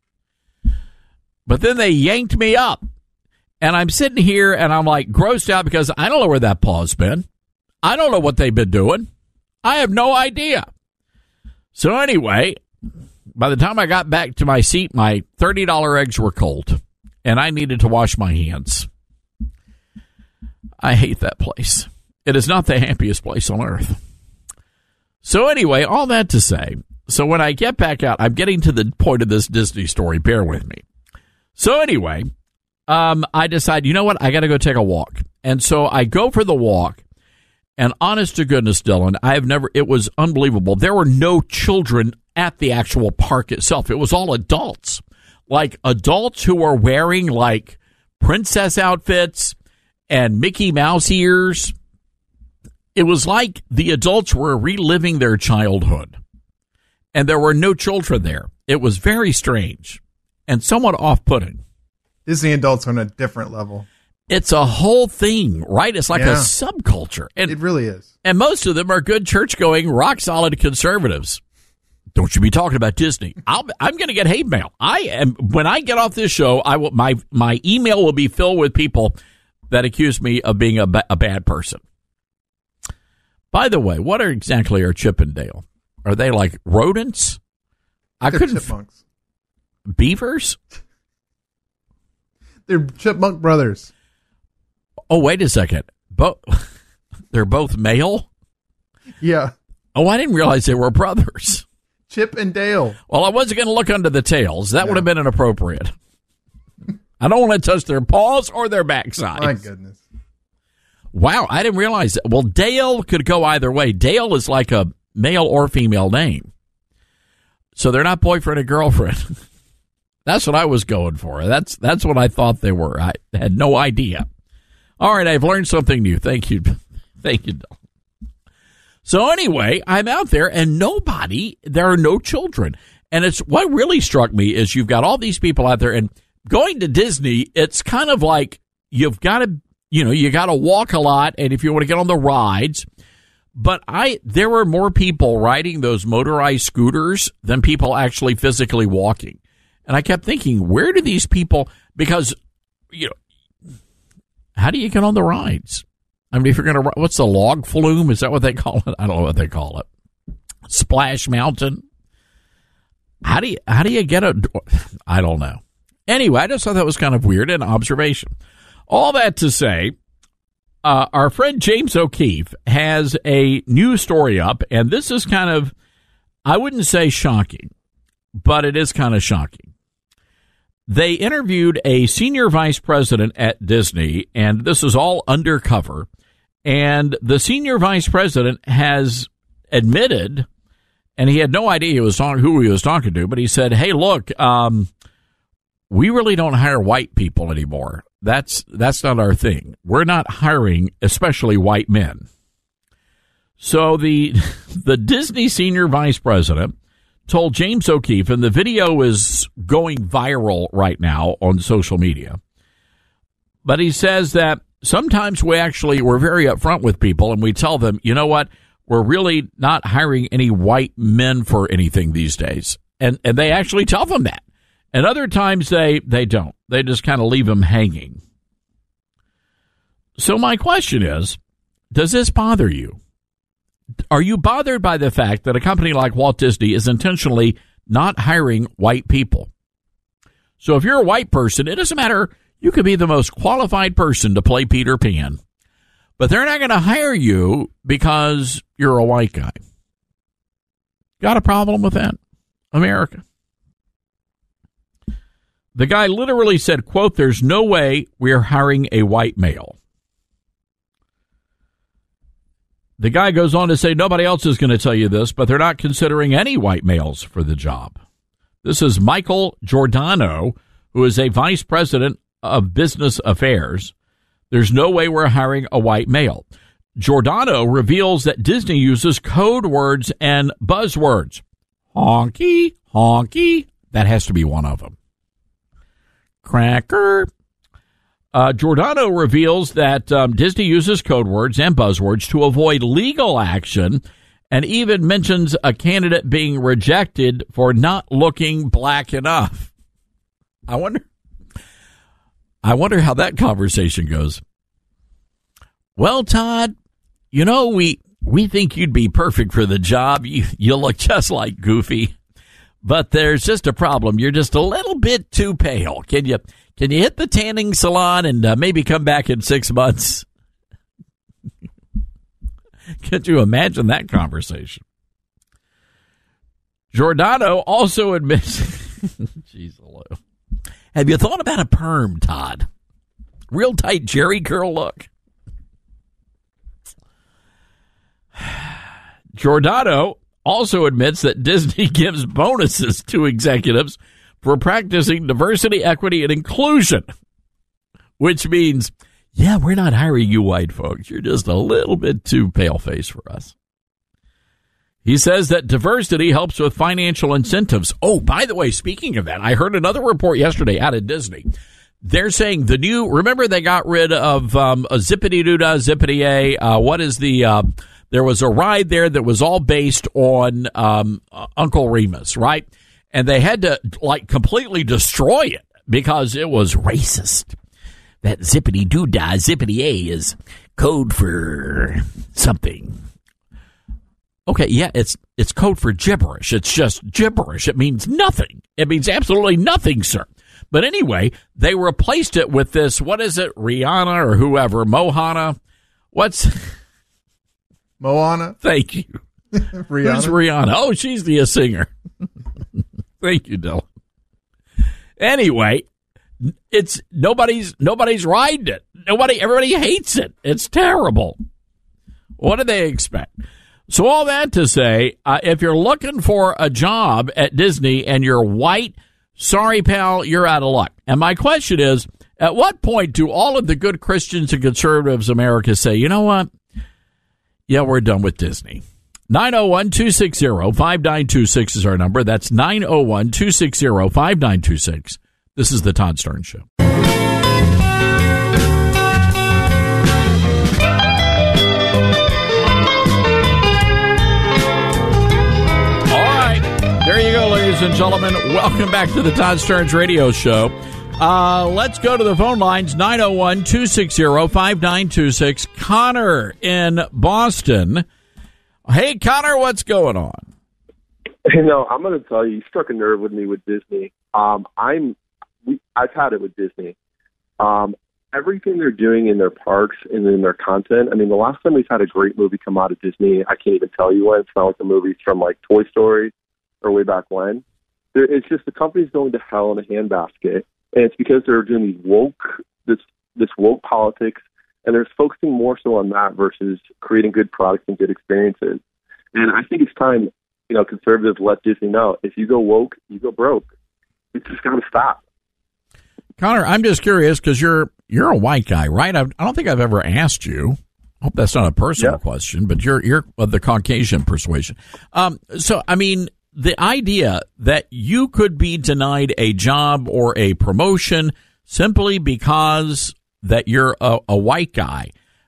But then they yanked me up. And I'm sitting here, and I'm like grossed out because I don't know where that paw's been. I don't know what they've been doing. I have no idea. So anyway, by the time I got back to my seat, my $30 eggs were cold, and I needed to wash my hands. I hate that place. It is not the happiest place on earth. So anyway, all that to say, so when I get back out, I'm getting to the point of this Disney story. Bear with me. So anyway, I decide, you know what? I got to go take a walk. And so I go for the walk. And honest to goodness, Dylan, it was unbelievable. There were no children at the actual park itself. It was all adults. Like adults who were wearing like princess outfits and Mickey Mouse ears. It was like the adults were reliving their childhood. And there were no children there. It was very strange and somewhat off-putting. Disney adults on a different level. It's a whole thing, right? It's like a subculture. And it really is. And most of them are good church-going, rock-solid conservatives. Don't you be talking about Disney. I'm going to get hate mail. When I get off this show, my email will be filled with people that accuse me of being a bad person. By the way, what exactly are Chippendale? Are they like rodents? They're chipmunks. Beavers? They're chipmunk brothers. Oh, wait a second. They're both male? Yeah. Oh, I didn't realize they were brothers. Chip and Dale. Well, I wasn't going to look under the tails. That would have been inappropriate. I don't want to touch their paws or their backsides. My goodness. Wow, I didn't realize that. Well, Dale could go either way. Dale is like a male or female name. So they're not boyfriend and girlfriend. That's what I was going for. That's what I thought they were. I had no idea. All right, I've learned something new. Thank you. Thank you, Dylan. So anyway, I'm out there, and there are no children. And it's what really struck me is you've got all these people out there, and going to Disney, it's kind of like you've got to, you got to walk a lot, and if you want to get on the rides. But there were more people riding those motorized scooters than people actually physically walking. And I kept thinking, where do these people, because, how do you get on the rides? I mean, if you're going to, what's the log flume? Is that what they call it? I don't know what they call it. Splash Mountain. How do you get I don't know. Anyway, I just thought that was kind of weird, an observation. All that to say, our friend James O'Keefe has a new story up, and this is kind of, I wouldn't say shocking, but it is kind of shocking. They interviewed a senior vice president at Disney, and this is all undercover. And the senior vice president has admitted, and he had no idea who he was talking to, but he said, hey, look, we really don't hire white people anymore. That's not our thing. We're not hiring, especially white men. So the Disney senior vice president told James O'Keefe, and the video is going viral right now on social media, but he says that sometimes we're very upfront with people and we tell them, you know what, we're really not hiring any white men for anything these days. And they actually tell them that. And other times they don't. They just kind of leave them hanging. So my question is, does this bother you? Are you bothered by the fact that a company like Walt Disney is intentionally not hiring white people? So if you're a white person, it doesn't matter. You could be the most qualified person to play Peter Pan, but they're not going to hire you because you're a white guy. Got a problem with that, America? The guy literally said, quote, there's no way we're hiring a white male. The guy goes on to say nobody else is going to tell you this, but they're not considering any white males for the job. This is Michael Giordano, who is a vice president of business affairs. There's no way we're hiring a white male. Giordano reveals that Disney uses code words and buzzwords. Honky, honky. That has to be one of them. Cracker. Giordano reveals that Disney uses code words and buzzwords to avoid legal action, and even mentions a candidate being rejected for not looking black enough. I wonder how that conversation goes. Well, Todd, you know, we think you'd be perfect for the job. You look just like Goofy, but there's just a problem. You're just a little bit too pale. Can you hit the tanning salon and maybe come back in 6 months? Could you imagine that conversation? Giordano also admits, jeez, hello. Have you thought about a perm, Todd? Real tight Jerry curl look. Giordano also admits that Disney gives bonuses to executives for practicing diversity, equity, and inclusion, which means, yeah, we're not hiring you white folks. You're just a little bit too pale-faced for us. He says that diversity helps with financial incentives. Oh, by the way, speaking of that, I heard another report yesterday out of Disney. They're saying remember they got rid of Zippity-Doo-Dah, Zippity-A. What is there was a ride there that was all based on Uncle Remus, right? And they had to, completely destroy it because it was racist. That Zippity-Doo-Dah, Zippity-A is code for something. Okay, yeah, it's code for gibberish. It's just gibberish. It means nothing. It means absolutely nothing, sir. But anyway, they replaced it with this, what is it, Rihanna or whoever, Mohana? What's... Moana? Thank you. Rihanna? Who's Rihanna? Oh, she's the singer. Thank you, Dylan. Anyway, it's nobody's riding it. Everybody hates it. It's terrible. What do they expect? So all that to say, if you're looking for a job at Disney and you're white, sorry, pal, you're out of luck. And my question is, at what point do all of the good Christians and conservatives in America say, you know what? Yeah, we're done with Disney. 901-260-5926 is our number. That's 901-260-5926. This is the Todd Stern Show. There you go, ladies and gentlemen. Welcome back to the Todd Stearns Radio Show. Let's go to the phone lines, 901-260-5926. Connor in Boston. Hey, Connor, what's going on? I'm going to tell you, you struck a nerve with me with Disney. I've had it with Disney. Everything they're doing in their parks and in their content. I mean, the last time we've had a great movie come out of Disney, I can't even tell you when. It's not like the movies from like Toy Story or way back when. It's just the company's going to hell in a handbasket, and it's because they're doing this woke politics, and they're focusing more so on that versus creating good products and good experiences. And I think it's time, conservatives let Disney know, if you go woke, you go broke. It's just got to stop. Connor, I'm just curious because you're a white guy, right? I don't think I've ever asked you. I hope that's not a personal question, but you're of the Caucasian persuasion. So, I mean, the idea that you could be denied a job or a promotion simply because that you're a white guy,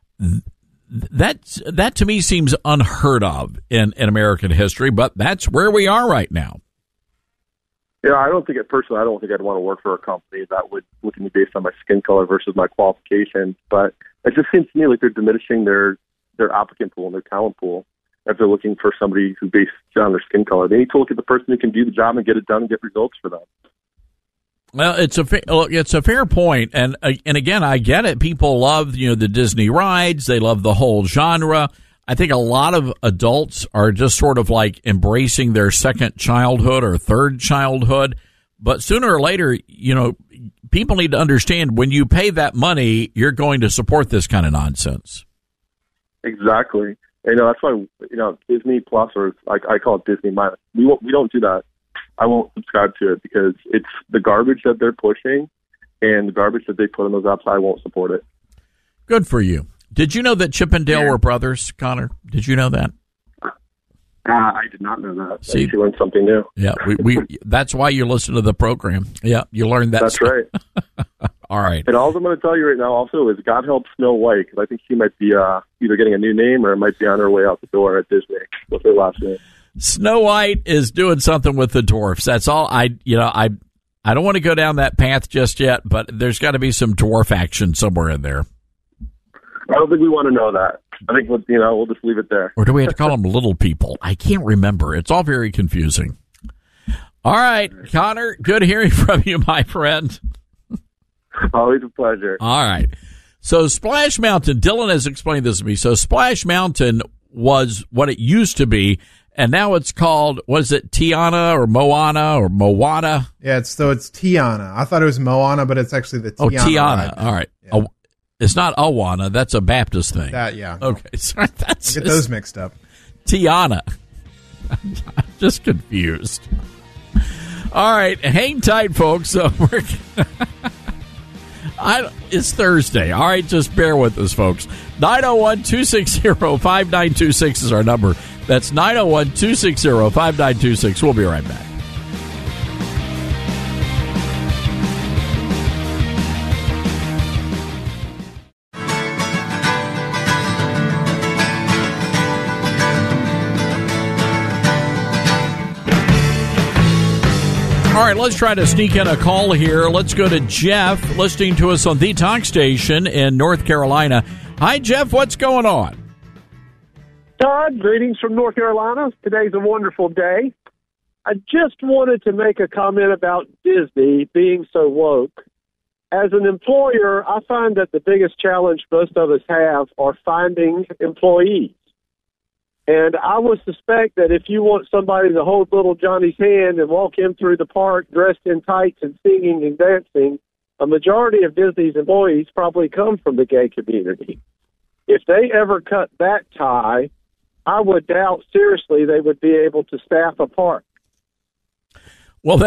that to me seems unheard of in American history, but that's where we are right now. Yeah, I don't think I'd want to work for a company that would look at me based on my skin color versus my qualifications. But it just seems to me like they're diminishing their applicant pool and their talent pool if they're looking for somebody who based on their skin color. They need to look at the person who can do the job and get it done and get results for them. Well, it's a fair point, and again, I get it. People love the Disney rides; they love the whole genre. I think a lot of adults are just sort of like embracing their second childhood or third childhood. But sooner or later, people need to understand when you pay that money, you're going to support this kind of nonsense. Exactly. That's why Disney Plus, or I call it Disney Minus. We don't do that. I won't subscribe to it because it's the garbage that they're pushing and the garbage that they put on those apps. I won't support it. Good for you. Did you know that Chip and Dale were brothers, Connor? Did you know that? I did not know that. See, you learned something new. Yeah, we that's why you listen to the program. Yeah, you learned that. That's right. All right. And all I'm going to tell you right now also is God help Snow White, because I think she might be either getting a new name or it might be on her way out the door at Disney. What's her last name? Snow White is doing something with the dwarfs. That's all. I don't want to go down that path just yet, but there's got to be some dwarf action somewhere in there. I don't think we want to know that. I think we'll just leave it there. Or do we have to call them little people? I can't remember. It's all very confusing. All right, Connor, good hearing from you, my friend. Always a pleasure. All right. So Splash Mountain, Dylan has explained this to me. So Splash Mountain was what it used to be, and now it's called, what is it, Tiana or Moana or Moana? Yeah, it's Tiana. I thought it was Moana, but it's actually the Tiana. Oh, Tiana. Ride. All right. Yeah. It's not Awana. That's a Baptist thing. Yeah. Okay. Sorry. Get those mixed up. Tiana. I'm just confused. All right. Hang tight, folks. So it's Thursday. All right. Just bear with us, folks. 901-260-5926 is our number. That's 901-260-5926. We'll be right back. All right, let's try to sneak in a call here. Let's go to Jeff, listening to us on the talk station in North Carolina. Hi, Jeff. What's going on? Todd, greetings from North Carolina. Today's a wonderful day. I just wanted to make a comment about Disney being so woke. As an employer, I find that the biggest challenge most of us have are finding employees. And I would suspect that if you want somebody to hold little Johnny's hand and walk him through the park dressed in tights and singing and dancing, a majority of Disney's employees probably come from the gay community. If they ever cut that tie, I would doubt seriously they would be able to staff a park. Well,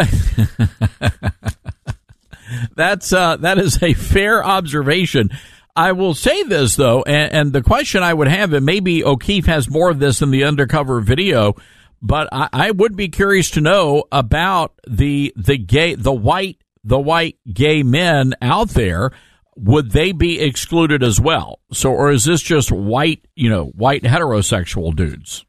that is a fair observation. I will say this, though, and the question I would have, and maybe O'Keefe has more of this in the undercover video, but I would be curious to know about the white gay men out there. Would they be excluded as well? So, or is this just white heterosexual dudes?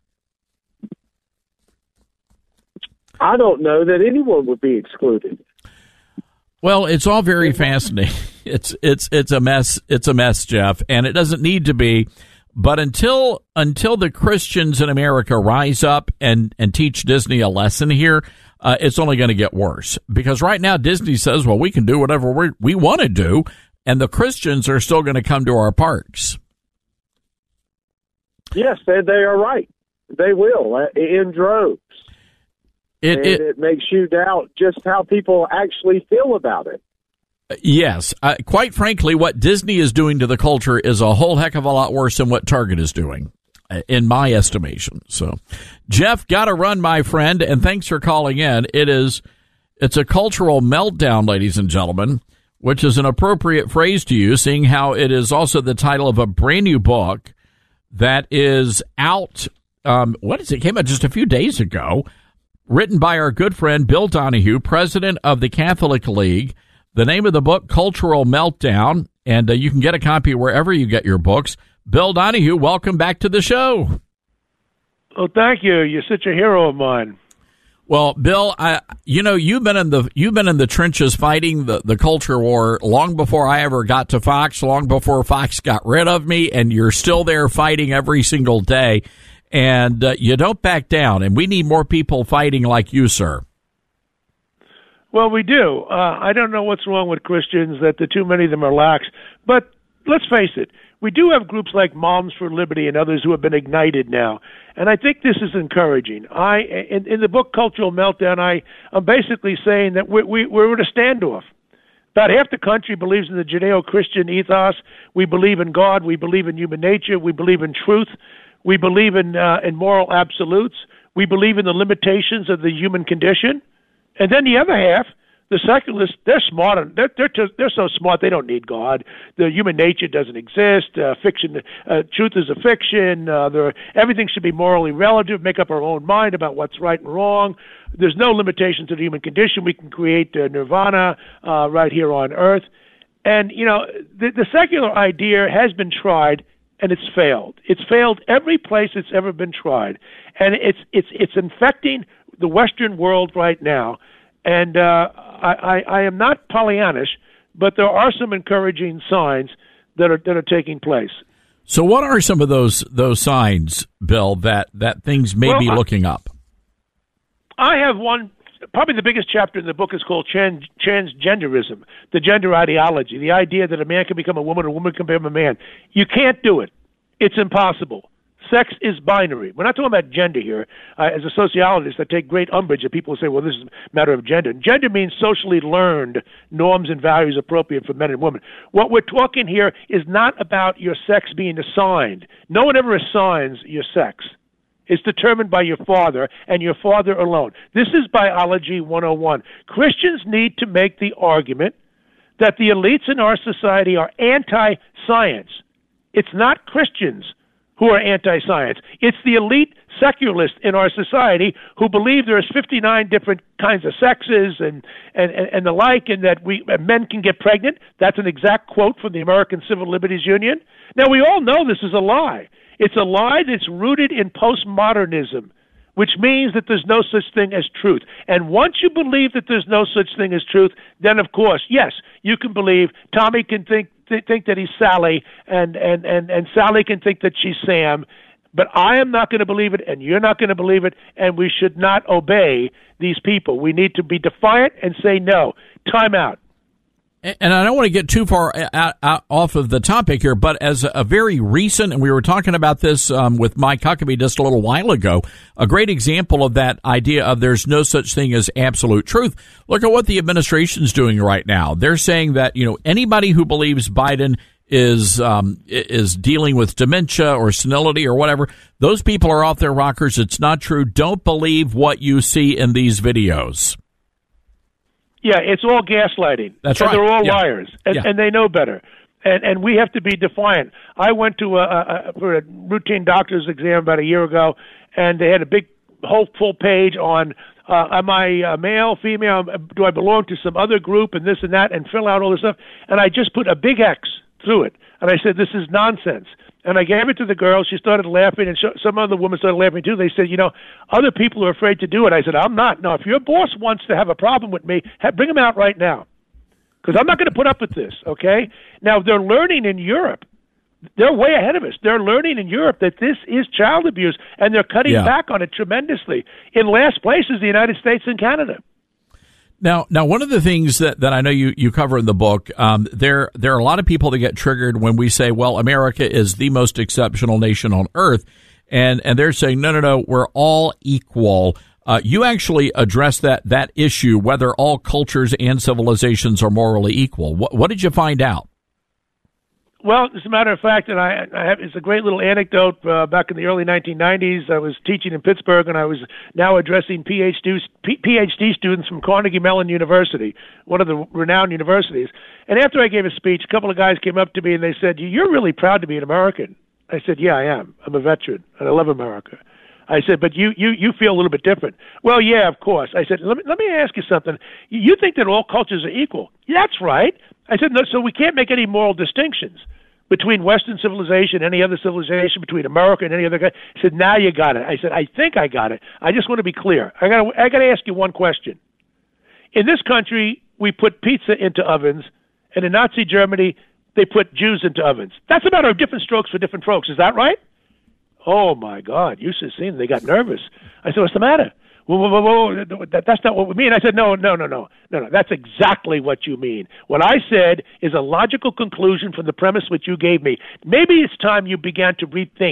I don't know that anyone would be excluded. Well, it's all very fascinating. It's a mess. It's a mess, Jeff, and it doesn't need to be. But until the Christians in America rise up and teach Disney a lesson here, it's only going to get worse. Because right now Disney says, well, we can do whatever we want to do, and the Christians are still going to come to our parks. Yes, they are right. They will, in droves. It makes you doubt just how people actually feel about it. Yes. Quite frankly, what Disney is doing to the culture is a whole heck of a lot worse than what Target is doing, in my estimation. So, Jeff, got to run, my friend, and thanks for calling in. It's a cultural meltdown, ladies and gentlemen, which is an appropriate phrase to use, seeing how it is also the title of a brand new book that is out. It came out just a few days ago, written by our good friend Bill Donahue, president of the Catholic League. The name of the book, Cultural Meltdown, and you can get a copy wherever you get your books. Bill Donahue, welcome back to the show. Oh, thank you. You're such a hero of mine. Well, Bill, you've been in the trenches fighting the culture war long before I ever got to Fox, long before Fox got rid of me, and you're still there fighting every single day, and you don't back down. And we need more people fighting like you, sir. Well, we do. I don't know what's wrong with Christians, that too many of them are lax. But let's face it, we do have groups like Moms for Liberty and others who have been ignited now. And I think this is encouraging. In the book Cultural Meltdown, I'm basically saying that we're at a standoff. About half the country believes in the Judeo-Christian ethos. We believe in God. We believe in human nature. We believe in truth. We believe in moral absolutes. We believe in the limitations of the human condition. And then the other half, the secularists, they're smart. They're so smart they don't need God. The human nature doesn't exist. Fiction, truth is a fiction. Everything should be morally relative. Make up our own mind about what's right and wrong. There's no limitation to the human condition. We can create nirvana right here on Earth. And the secular idea has been tried, and it's failed. It's failed every place it's ever been tried, and it's infecting the Western world right now. And I am not Pollyannish, but there are some encouraging signs that are taking place. So what are some of those signs, Bill, that things may be looking up? I have one. Probably the biggest chapter in the book is called transgenderism, the gender ideology, the idea that a man can become a woman, or a woman can become a man. You can't do it. It's impossible. Sex is binary. We're not talking about gender here. As a sociologist, I take great umbrage that people say, well, this is a matter of gender. Gender means socially learned norms and values appropriate for men and women. What we're talking here is not about your sex being assigned. No one ever assigns your sex. It's determined by your father and your father alone. This is biology 101. Christians need to make the argument that the elites in our society are anti-science. It's not Christians who are anti-science. It's the elite secularists in our society who believe there's 59 different kinds of sexes and the like, and that men can get pregnant. That's an exact quote from the American Civil Liberties Union. Now, we all know this is a lie. It's a lie that's rooted in postmodernism, which means that there's no such thing as truth. And once you believe that there's no such thing as truth, then, of course, yes, you can believe Tommy can think that he's Sally, and Sally can think that she's Sam, but I am not going to believe it, and you're not going to believe it, and we should not obey these people. We need to be defiant and say no. Time out. And I don't want to get too far out off of the topic here, but as a very recent, and we were talking about this with Mike Huckabee just a little while ago, a great example of that idea of there's no such thing as absolute truth. Look at what the administration's doing right now. They're saying that, anybody who believes Biden is dealing with dementia or senility or whatever, those people are off their rockers. It's not true. Don't believe what you see in these videos. Yeah, it's all gaslighting. That's right. They're all liars, and they know better. And we have to be defiant. I went to for a routine doctor's exam about a year ago, and they had a big whole full page on am I male, female, do I belong to some other group, and this and that, and fill out all this stuff. And I just put a big X through it, and I said, this is nonsense. And I gave it to the girl. She started laughing, and some other women started laughing too. They said, other people are afraid to do it. I said, I'm not. No, if your boss wants to have a problem with me, bring him out right now, because I'm not going to put up with this, okay? Now, they're learning in Europe. They're way ahead of us. They're learning in Europe that this is child abuse, and they're cutting back on it tremendously. In last place is the United States and Canada. Now, one of the things that I know you cover in the book, there are a lot of people that get triggered when we say, well, America is the most exceptional nation on earth, and they're saying, no, we're all equal. You actually address that issue, whether all cultures and civilizations are morally equal. What did you find out? Well, as a matter of fact, and I have, it's a great little anecdote. Back in the early 1990s, I was teaching in Pittsburgh, and I was now addressing PhD students from Carnegie Mellon University, one of the renowned universities. And after I gave a speech, a couple of guys came up to me and they said, "You're really proud to be an American." I said, "Yeah, I am. I'm a veteran, and I love America." I said, "But you feel a little bit different." "Well, yeah, of course." I said, let me ask you something. You think that all cultures are equal?" "That's right." I said, "No, so we can't make any moral distinctions between Western civilization, any other civilization, between America and any other guy." He said, "Now you got it." I said, "I think I got it. I just want to be clear. I got to ask you one question. In this country, we put pizza into ovens, and in Nazi Germany, they put Jews into ovens. That's a matter of different strokes for different folks. Is that right?" "Oh, my God, you should have seen them. They got nervous." I said, "What's the matter?" Whoa, that's not what we mean." I said, No. That's exactly what you mean. What I said is a logical conclusion from the premise which you gave me. Maybe it's time you began to rethink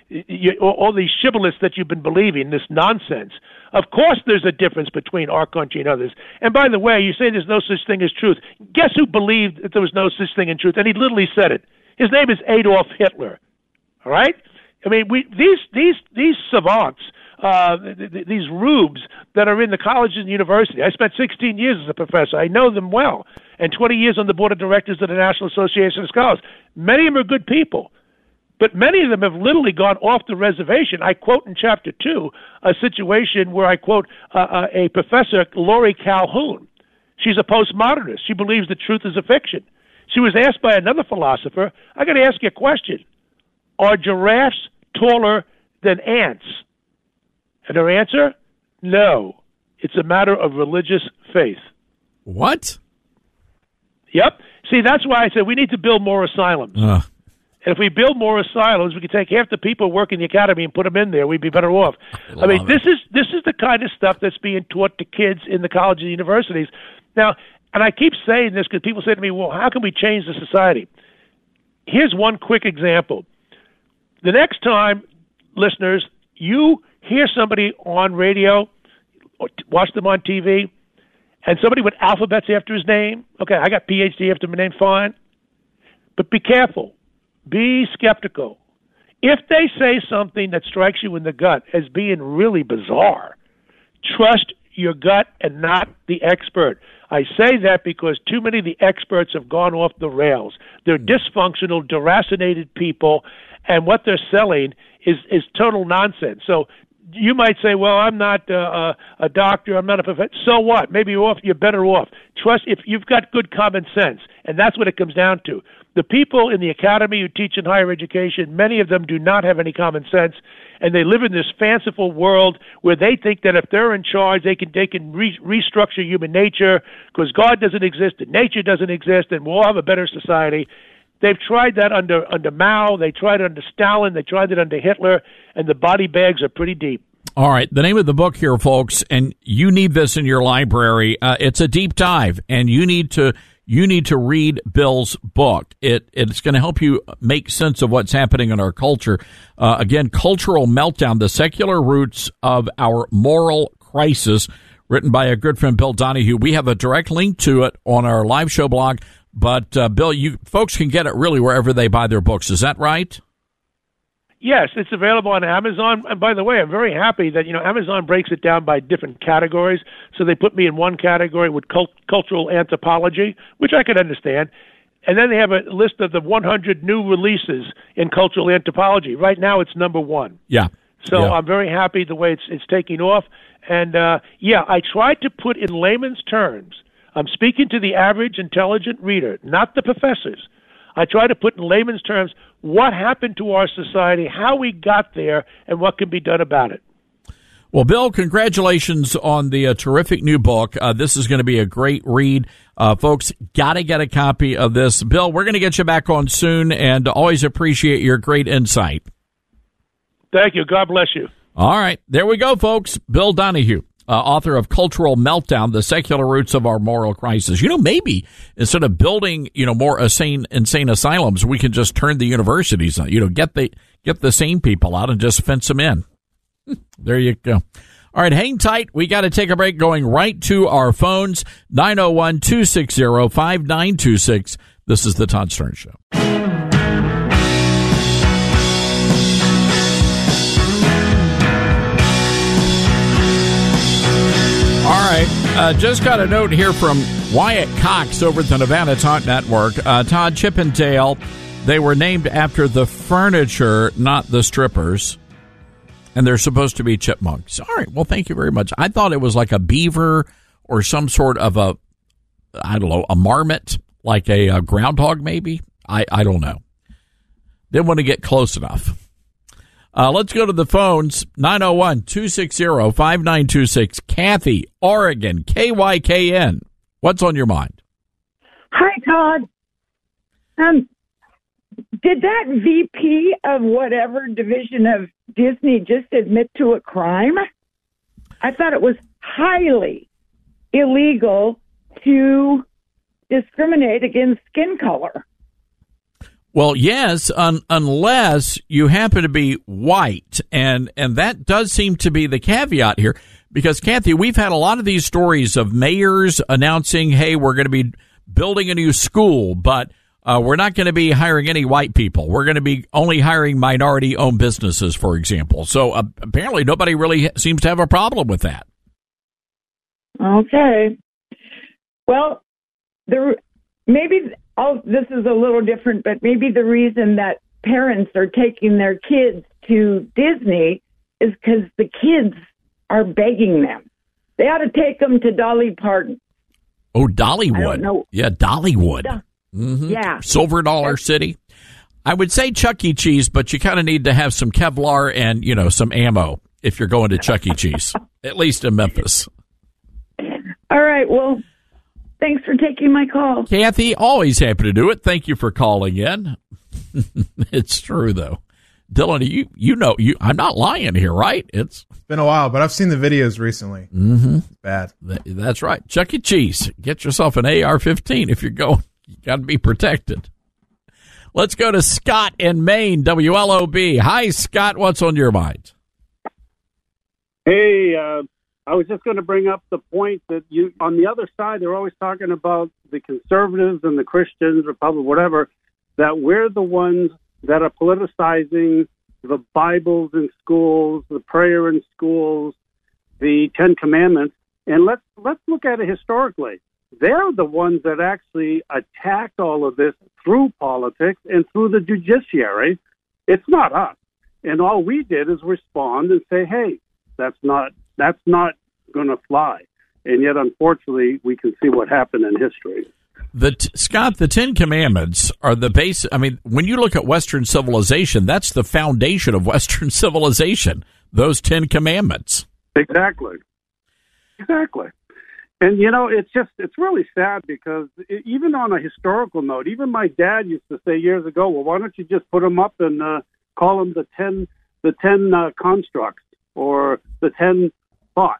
all these shibboleths that you've been believing, this nonsense. Of course there's a difference between our country and others. And by the way, you say there's no such thing as truth. Guess who believed that there was no such thing in truth? And he literally said it. His name is Adolf Hitler. All right? I mean, these savants, these rubes that are in the colleges and universities. I spent 16 years as a professor. I know them well, and 20 years on the board of directors of the National Association of Scholars. Many of them are good people, but many of them have literally gone off the reservation. I quote in Chapter 2 a situation where I quote a professor, Laurie Calhoun. She's a postmodernist. She believes that truth is a fiction. She was asked by another philosopher, "I got to ask you a question. Are giraffes taller than ants?" And her answer, "No. It's a matter of religious faith." What? Yep. See, that's why I said we need to build more asylums. And if we build more asylums, we could take half the people working in the academy and put them in there. We'd be better off. I mean, this is the kind of stuff that's being taught to kids in the colleges and universities. Now, and I keep saying this because people say to me, "Well, how can we change the society?" Here's one quick example. The next time, listeners, you hear somebody on radio or watch them on TV, and somebody with alphabets after his name, okay, I got PhD after my name, fine. But be careful. Be skeptical. If they say something that strikes you in the gut as being really bizarre, trust your gut and not the expert. I say that because too many of the experts have gone off the rails. They're dysfunctional, deracinated people, and what they're selling is total nonsense. So you might say, "Well, I'm not a doctor, I'm not a professor." So what? Maybe you're better off. Trust if you've got good common sense, and that's what it comes down to. The people in the academy who teach in higher education, many of them do not have any common sense, and they live in this fanciful world where they think that if they're in charge, they can restructure human nature because God doesn't exist and nature doesn't exist, and we'll have a better society. They've tried that under Mao, they tried it under Stalin, they tried it under Hitler, and the body bags are pretty deep. All right, the name of the book here, folks, and you need this in your library. It's a deep dive, and you need to read Bill's book. It's going to help you make sense of what's happening in our culture. Again, Cultural Meltdown: The Secular Roots of Our Moral Crisis, written by a good friend, Bill Donahue. We have a direct link to it on our live show blog. But, Bill, you folks can get it really wherever they buy their books. Is that right? Yes, it's available on Amazon. And by the way, I'm very happy that, Amazon breaks it down by different categories. So they put me in one category with cultural anthropology, which I could understand. And then they have a list of the 100 new releases in cultural anthropology. Right now, it's number 1. Yeah. So I'm very happy the way it's taking off. And, I tried to put in layman's terms. I'm speaking to the average intelligent reader, not the professors. I try to put in layman's terms what happened to our society, how we got there, and what can be done about it. Well, Bill, congratulations on the terrific new book. This is going to be a great read. Folks, got to get a copy of this. Bill, we're going to get you back on soon, and always appreciate your great insight. Thank you. God bless you. All right. There we go, folks. Bill Donahue. Author of Cultural Meltdown: The Secular Roots of Our Moral Crisis. Maybe instead of building, more insane asylums, we can just turn the universities on. Get the sane people out and just fence them in. There you go. All right, hang tight. We got to take a break, going right to our phones. 901-260-5926. This is the Todd Stern Show. All right, just got a note here from Wyatt Cox over at the Nevada Talk Network. Todd, Chip and Dale, they were named after the furniture, not the strippers. And they're supposed to be chipmunks. All right, well, thank you very much. I thought it was like a beaver or some sort of a marmot, like a groundhog maybe. I don't know. Didn't want to get close enough. Let's go to the phones. 901-260-5926. Kathy, Oregon, KYKN. What's on your mind? Hi, Todd. Did that VP of whatever division of Disney just admit to a crime? I thought it was highly illegal to discriminate against skin color. Well, yes, unless you happen to be white, and that does seem to be the caveat here, because, Kathy, we've had a lot of these stories of mayors announcing, hey, we're going to be building a new school, but we're not going to be hiring any white people. We're going to be only hiring minority-owned businesses, for example. So apparently nobody really seems to have a problem with that. Okay. Well, maybe this is a little different, but maybe the reason that parents are taking their kids to Disney is because the kids are begging them. They ought to take them to Dolly Parton. Oh, Dollywood. I don't know. Yeah, Dollywood. Mm-hmm. Yeah. Silver Dollar City. I would say Chuck E. Cheese, but you kind of need to have some Kevlar and, some ammo if you're going to Chuck E. Cheese, at least in Memphis. All right. Well, thanks for taking my call. Kathy, always happy to do it. Thank you for calling in. It's true, though. Dylan, I'm not lying here, right? It's been a while, but I've seen the videos recently. Mm-hmm. It's bad. That's right. Chuck E. Cheese. Get yourself an AR-15 if you're going. You got to be protected. Let's go to Scott in Maine, WLOB. Hi, Scott. What's on your mind? Hey, I was just going to bring up the point that on the other side, they're always talking about the conservatives and the Christians, Republic, whatever, that we're the ones that are politicizing the Bibles in schools, the prayer in schools, the Ten Commandments. And let's look at it historically. They're the ones that actually attacked all of this through politics and through the judiciary. It's not us. And all we did is respond and say, hey, that's not going to fly. And yet, unfortunately, we can see what happened in history. Scott, the Ten Commandments are the base. I mean, when you look at Western civilization, that's the foundation of Western civilization, those Ten Commandments. Exactly. And, it's really sad because even on a historical note, even my dad used to say years ago, well, why don't you just put them up and call them the 10 constructs or the 10 thoughts?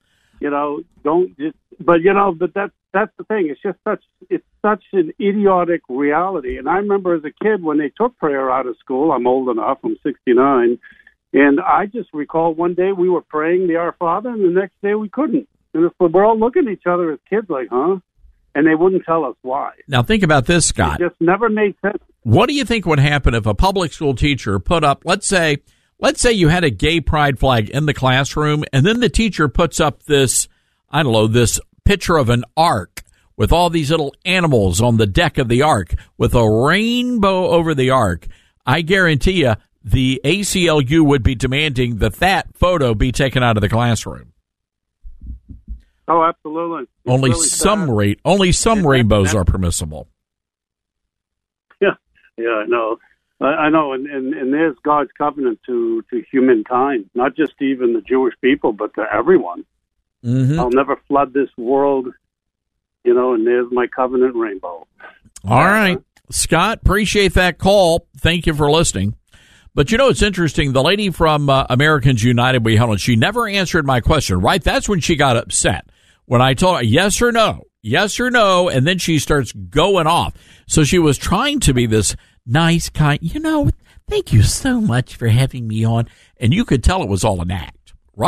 But that's the thing. It's such an idiotic reality. And I remember as a kid when they took prayer out of school, I'm old enough, I'm 69, and I just recall one day we were praying the Our Father, and the next day we couldn't. And we're all looking at each other as kids like, huh? And they wouldn't tell us why. Now think about this, Scott. It just never made sense. What do you think would happen if a public school teacher put up, let's say you had a gay pride flag in the classroom, and then the teacher puts up this picture of an ark with all these little animals on the deck of the ark with a rainbow over the ark. I guarantee you the ACLU would be demanding that photo be taken out of the classroom. Oh, absolutely. It's only really some rainbows are permissible. Yeah, I know. I know, and there's God's covenant to humankind, not just even the Jewish people, but to everyone. Mm-hmm. I'll never flood this world, and there's my covenant rainbow. All right. Scott, appreciate that call. Thank you for listening. But it's interesting. The lady from Americans United we held on, she never answered my question, right? That's when she got upset. When I told her yes or no, and then she starts going off. So she was trying to be this nice, kind, thank you so much for having me on. And you could tell it was all an act, right?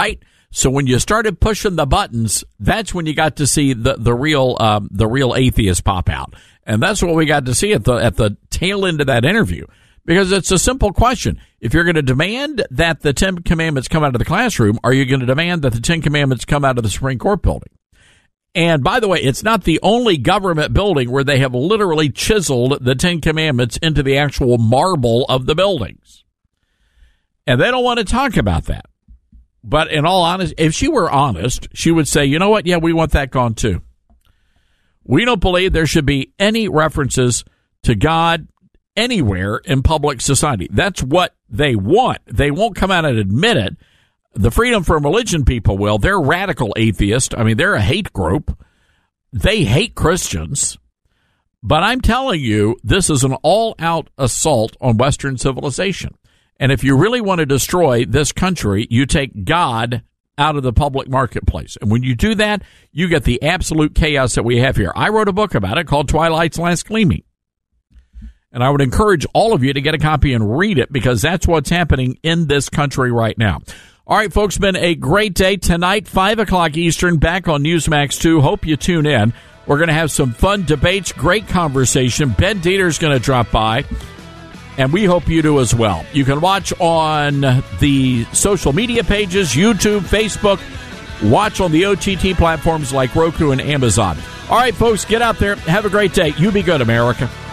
So when you started pushing the buttons, that's when you got to see the real atheists pop out. And that's what we got to see at the tail end of that interview. Because it's a simple question. If you're going to demand that the 10 Commandments come out of the classroom, are you going to demand that the 10 Commandments come out of the Supreme Court building? And by the way, it's not the only government building where they have literally chiseled the 10 Commandments into the actual marble of the buildings. And they don't want to talk about that. But in all honesty, if she were honest, she would say, you know what? Yeah, we want that gone too. We don't believe there should be any references to God anywhere in public society. That's what they want. They won't come out and admit it. The Freedom from Religion people will. They're radical atheists. I mean, they're a hate group. They hate Christians. But I'm telling you, this is an all-out assault on Western civilization. And if you really want to destroy this country, you take God out of the public marketplace. And when you do that, you get the absolute chaos that we have here. I wrote a book about it called Twilight's Last Gleaming. And I would encourage all of you to get a copy and read it, because that's what's happening in this country right now. All right, folks, been a great day. Tonight, 5 o'clock Eastern, back on Newsmax 2. Hope you tune in. We're going to have some fun debates, great conversation. Ben Dieter's going to drop by, and we hope you do as well. You can watch on the social media pages, YouTube, Facebook. Watch on the OTT platforms like Roku and Amazon. All right, folks, get out there. Have a great day. You be good, America.